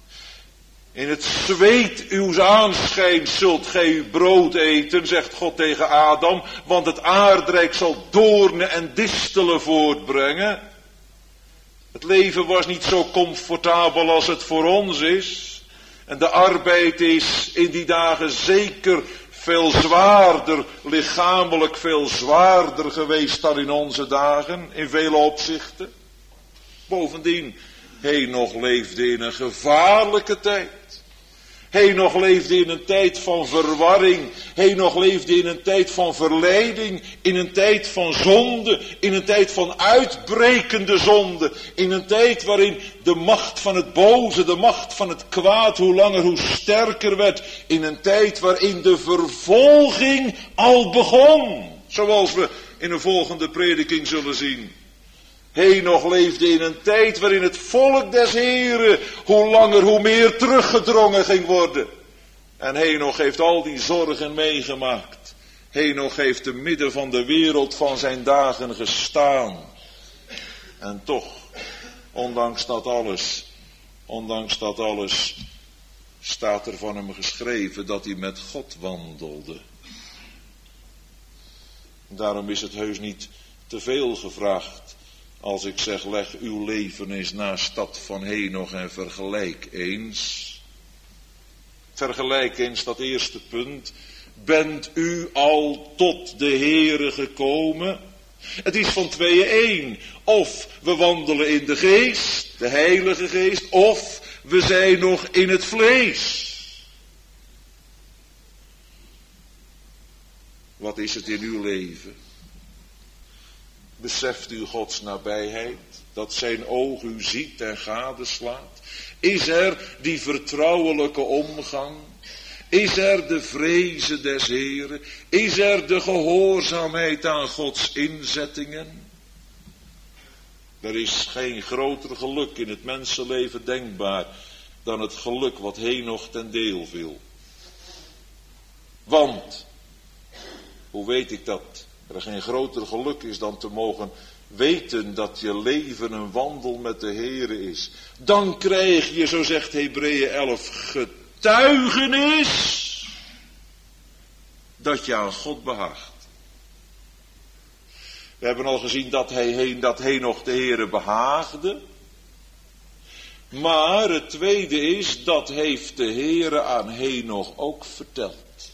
In het zweet uws aanschijns zult gij uw brood eten, zegt God tegen Adam, want het aardrijk zal doornen en distelen voortbrengen. Het leven was niet zo comfortabel als het voor ons is. En de arbeid is in die dagen zeker veel zwaarder, lichamelijk veel zwaarder geweest dan in onze dagen, in vele opzichten. Bovendien, Henoch leefde in een gevaarlijke tijd. Henoch leefde in een tijd van verwarring. Henoch leefde in een tijd van verleiding. In een tijd van zonde. In een tijd van uitbrekende zonde. In een tijd waarin de macht van het boze, de macht van het kwaad, hoe langer hoe sterker werd. In een tijd waarin de vervolging al begon. Zoals we in een volgende prediking zullen zien. Henoch leefde in een tijd waarin het volk des Heren hoe langer hoe meer teruggedrongen ging worden. En Henoch heeft al die zorgen meegemaakt. Henoch heeft te midden van de wereld van zijn dagen gestaan. En toch, ondanks dat alles, staat er van hem geschreven dat hij met God wandelde. Daarom is het heus niet te veel gevraagd als ik zeg, leg uw leven eens naast dat van Henoch en vergelijk eens. Vergelijk eens dat eerste punt. Bent u al tot de Heere gekomen? Het is van tweeën één. Of we wandelen in de geest, de Heilige Geest, of we zijn nog in het vlees. Wat is het in uw leven? Beseft u Gods nabijheid, dat zijn oog u ziet en gadeslaat? Is er die vertrouwelijke omgang? Is er de vreze des Heren? Is er de gehoorzaamheid aan Gods inzettingen? Er is geen groter geluk in het mensenleven denkbaar dan het geluk wat Henoch ten deel viel. Want, hoe weet ik dat er geen groter geluk is dan te mogen weten dat je leven een wandel met de Heere is? Dan krijg je, zo zegt Hebreeën 11, getuigenis dat je aan God behaagt. We hebben al gezien dat Henoch de Heere behaagde. Maar het tweede is, dat heeft de Heere aan Henoch ook verteld.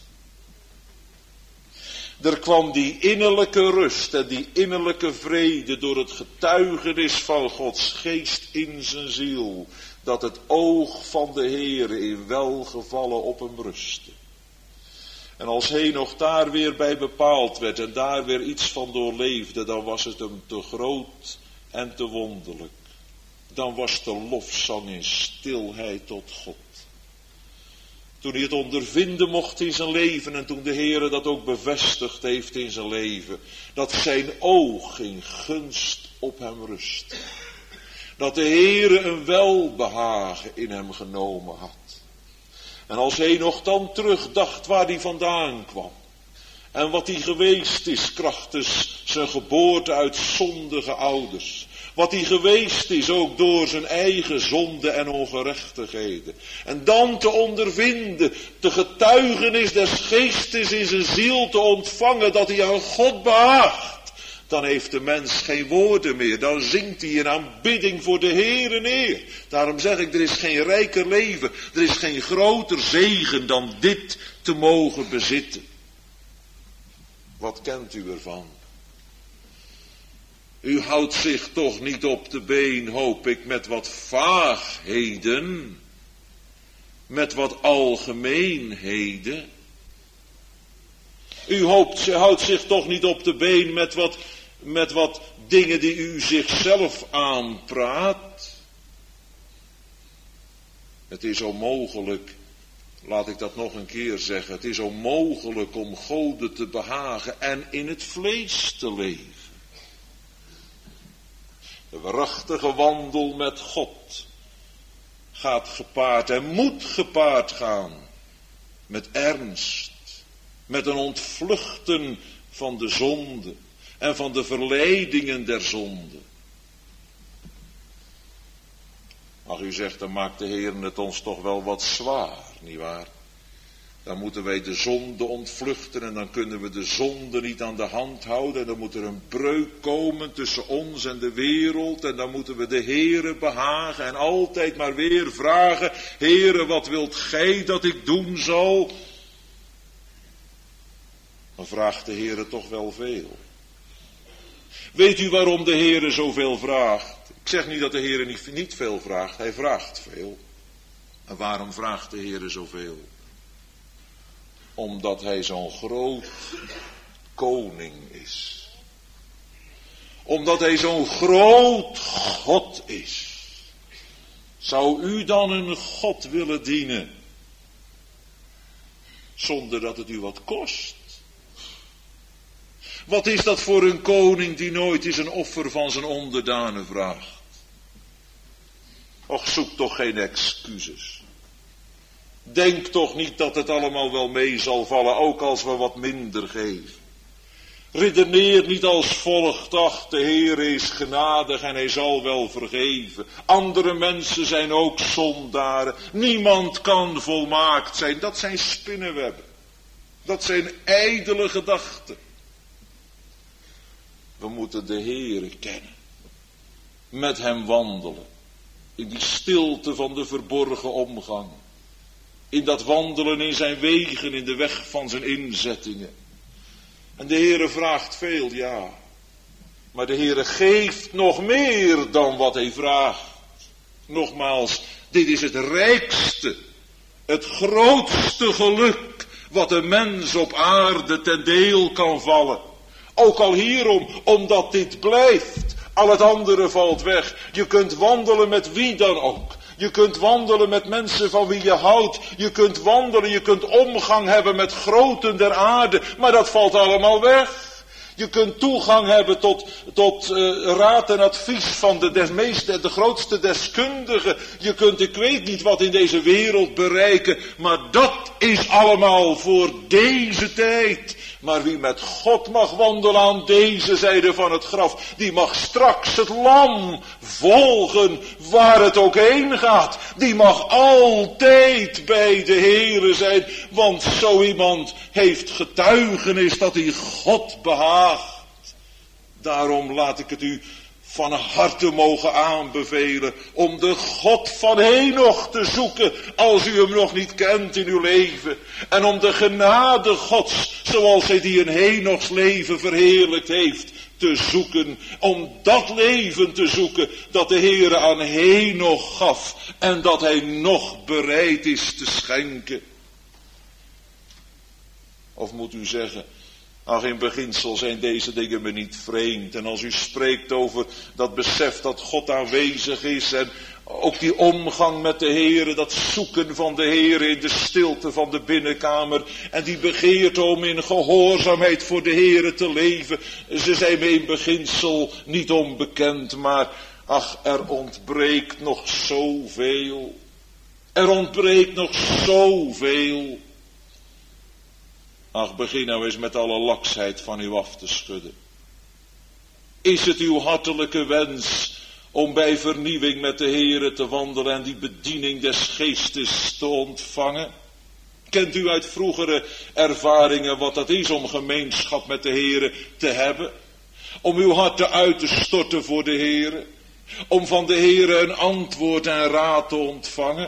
Er kwam die innerlijke rust en die innerlijke vrede door het getuigenis van Gods geest in zijn ziel, dat het oog van de Heere in welgevallen op hem rustte. En als Henoch daar weer bij bepaald werd en daar weer iets van doorleefde, dan was het hem te groot en te wonderlijk. Dan was de lofzang in stilheid tot God. Toen hij het ondervinden mocht in zijn leven en toen de Heere dat ook bevestigd heeft in zijn leven, dat zijn oog in gunst op hem rust. Dat de Heere een welbehagen in hem genomen had. En als Henoch dan terugdacht waar hij vandaan kwam en wat hij geweest is krachtens zijn geboorte uit zondige ouders, wat hij geweest is ook door zijn eigen zonde en ongerechtigheden. En dan te ondervinden, de getuigenis des geestes in zijn ziel te ontvangen, dat hij aan God behaagt. dan heeft de mens geen woorden meer. Dan zinkt hij in aanbidding voor de Heere neer. Daarom zeg ik, er is geen rijker leven, er is geen groter zegen dan dit te mogen bezitten. Wat kent u ervan? U houdt zich toch niet op de been, hoop ik, met wat vaagheden, met wat algemeenheden. U houdt zich toch niet op de been met wat dingen die u zichzelf aanpraat. Het is onmogelijk, laat ik dat nog een keer zeggen, het is onmogelijk om Gode te behagen en in het vlees te leven. De waarachtige wandel met God gaat gepaard en moet gepaard gaan met ernst, met een ontvluchten van de zonde en van de verleidingen der zonde. Ach, u zegt, dan maakt de Heer het ons toch wel wat zwaar, nietwaar? Dan moeten wij de zonde ontvluchten en dan kunnen we de zonde niet aan de hand houden. En dan moet er een breuk komen tussen ons en de wereld. En dan moeten we de Heere behagen en altijd maar weer vragen: Heere, wat wilt gij dat ik doen zal? Dan vraagt de Heere toch wel veel. Weet u waarom de Heere zoveel vraagt? Ik zeg niet dat de Heere niet veel vraagt, hij vraagt veel. En waarom vraagt de Heere zoveel? Omdat hij zo'n groot koning is. Omdat hij zo'n groot God is. Zou u dan een God willen dienen zonder dat het u wat kost? Wat is dat voor een koning die nooit eens een offer van zijn onderdanen vraagt? Och, zoek toch geen excuses. Denk toch niet dat het allemaal wel mee zal vallen, ook als we wat minder geven. Redeneer niet als volgt: ach, de Heer is genadig en hij zal wel vergeven. Andere mensen zijn ook zondaren. Niemand kan volmaakt zijn. Dat zijn spinnenwebben. Dat zijn ijdele gedachten. We moeten de Heere kennen. Met hem wandelen. In die stilte van de verborgen omgang. In dat wandelen in zijn wegen, in de weg van zijn inzettingen. En de Heere vraagt veel, ja. Maar de Heere geeft nog meer dan wat hij vraagt. Nogmaals, dit is het rijkste, het grootste geluk wat een mens op aarde ten deel kan vallen. Ook al hierom, omdat dit blijft. Al het andere valt weg. Je kunt wandelen met wie dan ook. Je kunt wandelen met mensen van wie je houdt. Je kunt wandelen, je kunt omgang hebben met groten der aarde. Maar dat valt allemaal weg. Je kunt toegang hebben tot raad en advies van de grootste deskundigen. Je kunt, ik weet niet wat in deze wereld bereiken. Maar dat is allemaal voor deze tijd. Maar wie met God mag wandelen aan deze zijde van het graf, die mag straks het lam volgen waar het ook heen gaat. Die mag altijd bij de Heere zijn, want zo iemand heeft getuigenis dat hij God behaagt. Daarom laat ik het u van harte mogen aanbevelen om de God van Henoch te zoeken als u hem nog niet kent in uw leven. En om de genade Gods, zoals hij die in Henochs leven verheerlijkt heeft, te zoeken. Om dat leven te zoeken dat de Heere aan Henoch gaf en dat hij nog bereid is te schenken. Of moet u zeggen: ach, in beginsel zijn deze dingen me niet vreemd. En als u spreekt over dat besef dat God aanwezig is en ook die omgang met de Heere, dat zoeken van de Heere in de stilte van de binnenkamer en die begeerte om in gehoorzaamheid voor de Heere te leven, ze zijn me in beginsel niet onbekend, maar ach, er ontbreekt nog zoveel. Er ontbreekt nog zoveel. Ach, begin nou eens met alle laksheid van u af te schudden. Is het uw hartelijke wens om bij vernieuwing met de Heere te wandelen en die bediening des geestes te ontvangen? Kent u uit vroegere ervaringen wat dat is om gemeenschap met de Heere te hebben? Om uw harten uit te storten voor de Heere. Om van de Heere een antwoord en raad te ontvangen.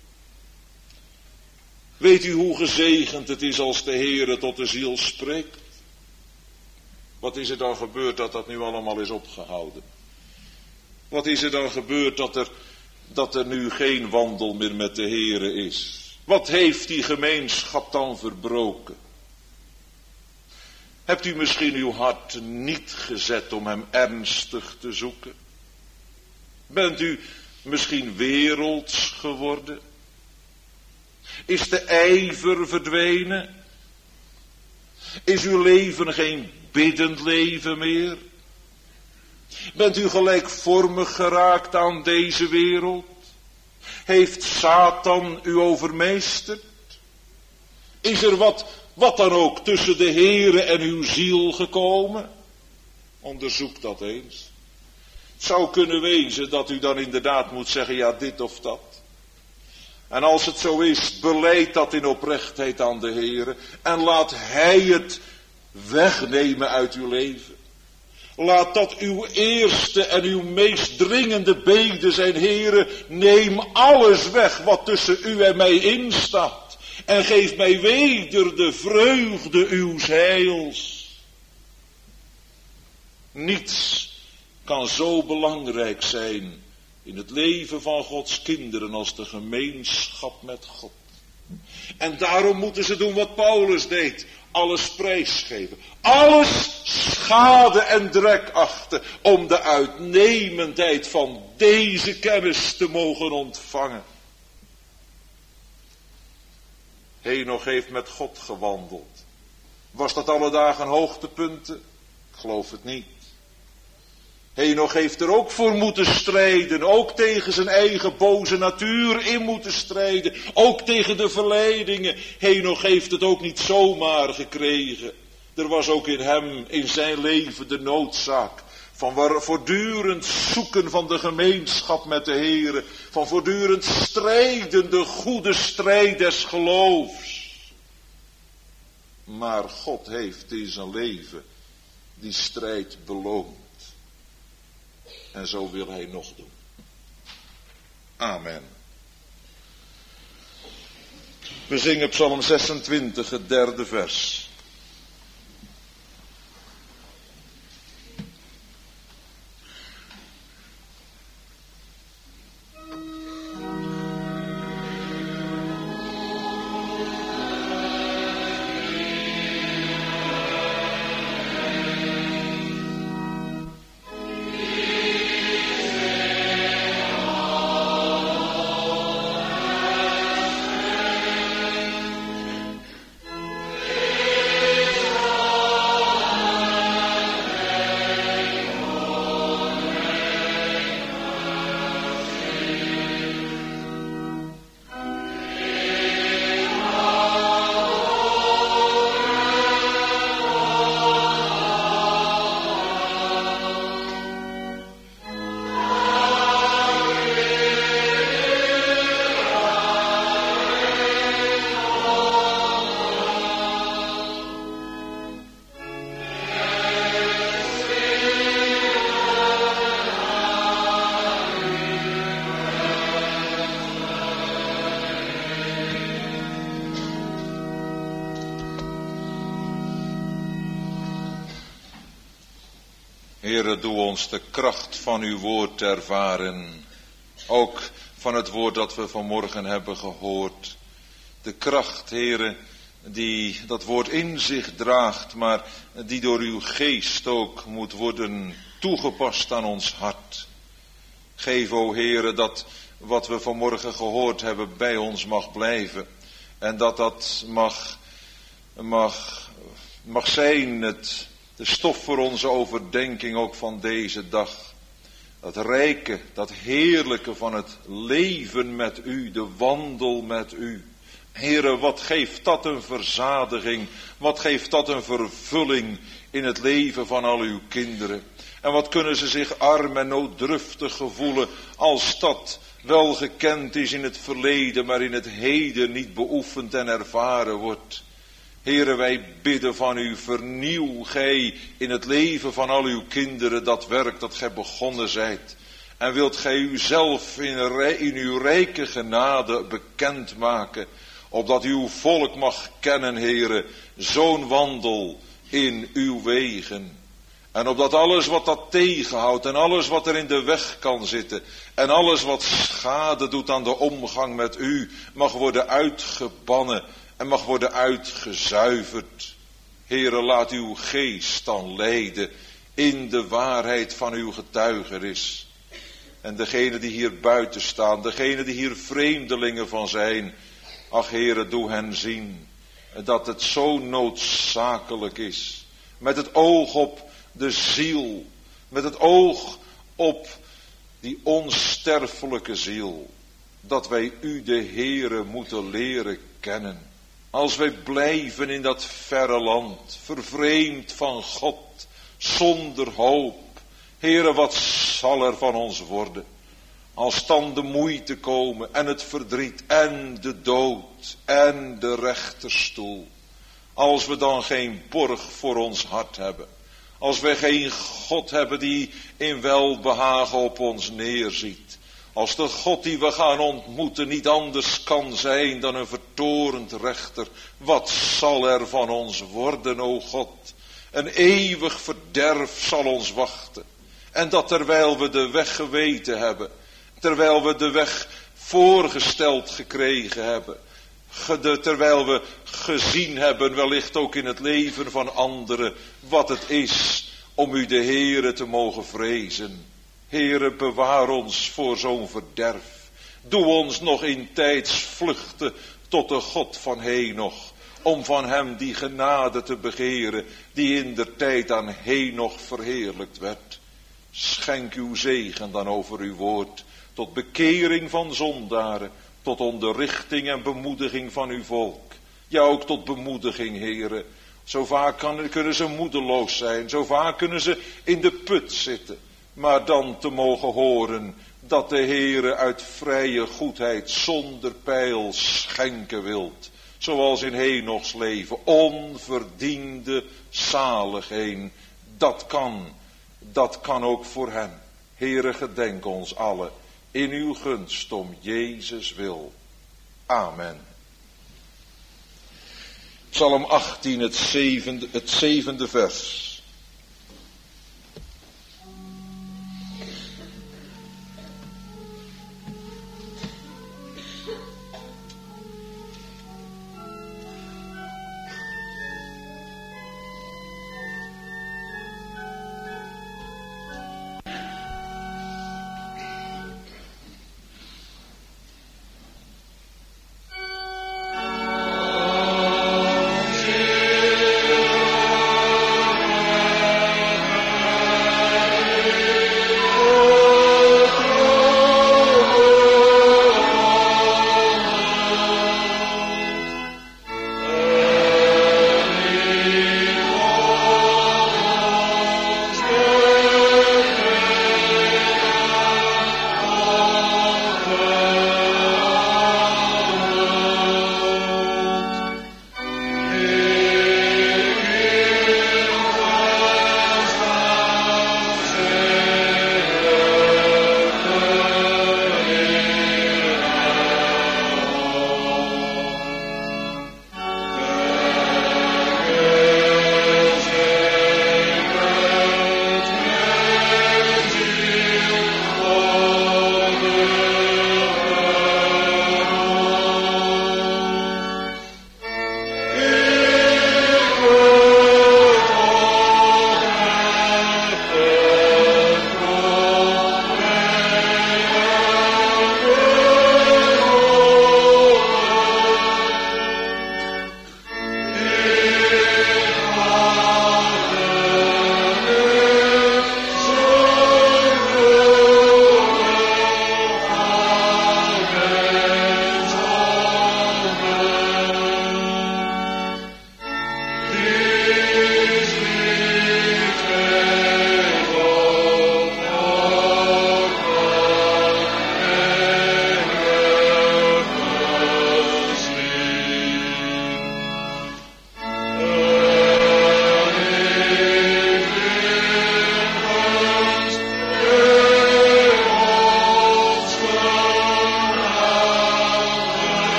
Weet u hoe gezegend het is als de Heere tot de ziel spreekt? Wat is er dan gebeurd dat dat nu allemaal is opgehouden? Wat is er dan gebeurd dat er nu geen wandel meer met de Heere is? Wat heeft die gemeenschap dan verbroken? Hebt u misschien uw hart niet gezet om hem ernstig te zoeken? Bent u misschien werelds geworden? Is de ijver verdwenen? Is uw leven geen biddend leven meer? Bent u gelijkvormig geraakt aan deze wereld? Heeft Satan u overmeesterd? Is er wat dan ook tussen de Heere en uw ziel gekomen? Onderzoek dat eens. Het zou kunnen wezen dat u dan inderdaad moet zeggen, ja, dit of dat. En als het zo is, beleid dat in oprechtheid aan de Heere en laat Hij het wegnemen uit uw leven. Laat dat uw eerste en uw meest dringende bede zijn, Heere, neem alles weg wat tussen u en mij instaat. En geef mij weder de vreugde uws heils. Niets kan zo belangrijk zijn in het leven van Gods kinderen als de gemeenschap met God. En daarom moeten ze doen wat Paulus deed. Alles prijsgeven. Alles schade en drek achten. Om de uitnemendheid van deze kennis te mogen ontvangen. Henoch heeft met God gewandeld. Was dat alle dagen hoogtepunten? Ik geloof het niet. Henoch heeft er ook voor moeten strijden. Ook tegen zijn eigen boze natuur in moeten strijden. Ook tegen de verleidingen. Henoch heeft het ook niet zomaar gekregen. Er was ook in hem, in zijn leven, de noodzaak. Van voortdurend zoeken van de gemeenschap met de Heere. Van voortdurend strijden, de goede strijd des geloofs. Maar God heeft in zijn leven die strijd beloond. En zo wil Hij nog doen. Amen. We zingen Psalm 26, het 3e vers. Heere, doe ons de kracht van uw woord ervaren. Ook van het woord dat we vanmorgen hebben gehoord. De kracht, Heere, die dat woord in zich draagt, maar die door uw geest ook moet worden toegepast aan ons hart. Geef, o Heere, dat wat we vanmorgen gehoord hebben bij ons mag blijven. En dat mag zijn de stof voor onze overdenking ook van deze dag. Dat rijke, dat heerlijke van het leven met u, de wandel met u. Heere, wat geeft dat een verzadiging, wat geeft dat een vervulling in het leven van al uw kinderen. En wat kunnen ze zich arm en nooddruftig gevoelen als dat wel gekend is in het verleden, maar in het heden niet beoefend en ervaren wordt. Heere, wij bidden van u, vernieuw gij in het leven van al uw kinderen dat werk dat gij begonnen zijt. En wilt gij uzelf in uw rijke genade bekendmaken, opdat uw volk mag kennen, Heere, zo'n wandel in uw wegen. En opdat alles wat dat tegenhoudt en alles wat er in de weg kan zitten en alles wat schade doet aan de omgang met u, mag worden uitgebannen en mag worden uitgezuiverd. Heere, laat uw geest dan leiden in de waarheid van uw getuigenis. En degenen die hier buiten staan, degenen die hier vreemdelingen van zijn, ach Heere, doe hen zien dat het zo noodzakelijk is. Met het oog op de ziel, met het oog op die onsterfelijke ziel, dat wij u de Heere moeten leren kennen. Als wij blijven in dat verre land, vervreemd van God, zonder hoop, Heere, wat zal er van ons worden? Als dan de moeite komen en het verdriet en de dood en de rechterstoel. Als we dan geen borg voor ons hart hebben. Als wij geen God hebben die in welbehagen op ons neerziet. Als de God die we gaan ontmoeten niet anders kan zijn dan een vertorend rechter. Wat zal er van ons worden, o God? Een eeuwig verderf zal ons wachten. En dat terwijl we de weg geweten hebben. Terwijl we de weg voorgesteld gekregen hebben. Terwijl we gezien hebben, wellicht ook in het leven van anderen, wat het is om u de Heere te mogen vrezen. Heere, bewaar ons voor zo'n verderf. Doe ons nog in tijds vluchten tot de God van Henoch, om van hem die genade te begeren, die in der tijd aan Henoch verheerlijkt werd. Schenk uw zegen dan over uw woord, tot bekering van zondaren, tot onderrichting en bemoediging van uw volk. Ja, ook tot bemoediging, Heere. Zo vaak kunnen ze moedeloos zijn, zo vaak kunnen ze in de put zitten. Maar dan te mogen horen dat de Heere uit vrije goedheid zonder pijl schenken wilt. Zoals in Henochs leven, onverdiende zaligheid. Dat kan ook voor hen. Heere, gedenk ons allen in uw gunst om Jezus wil. Amen. Psalm 18, het zevende vers.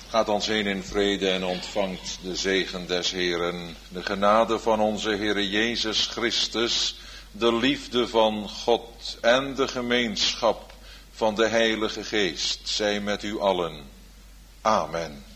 Gaat dan heen in vrede en ontvangt de zegen des Heeren, de genade van onze Heere Jezus Christus, de liefde van God en de gemeenschap van de Heilige Geest zij met u allen. Amen.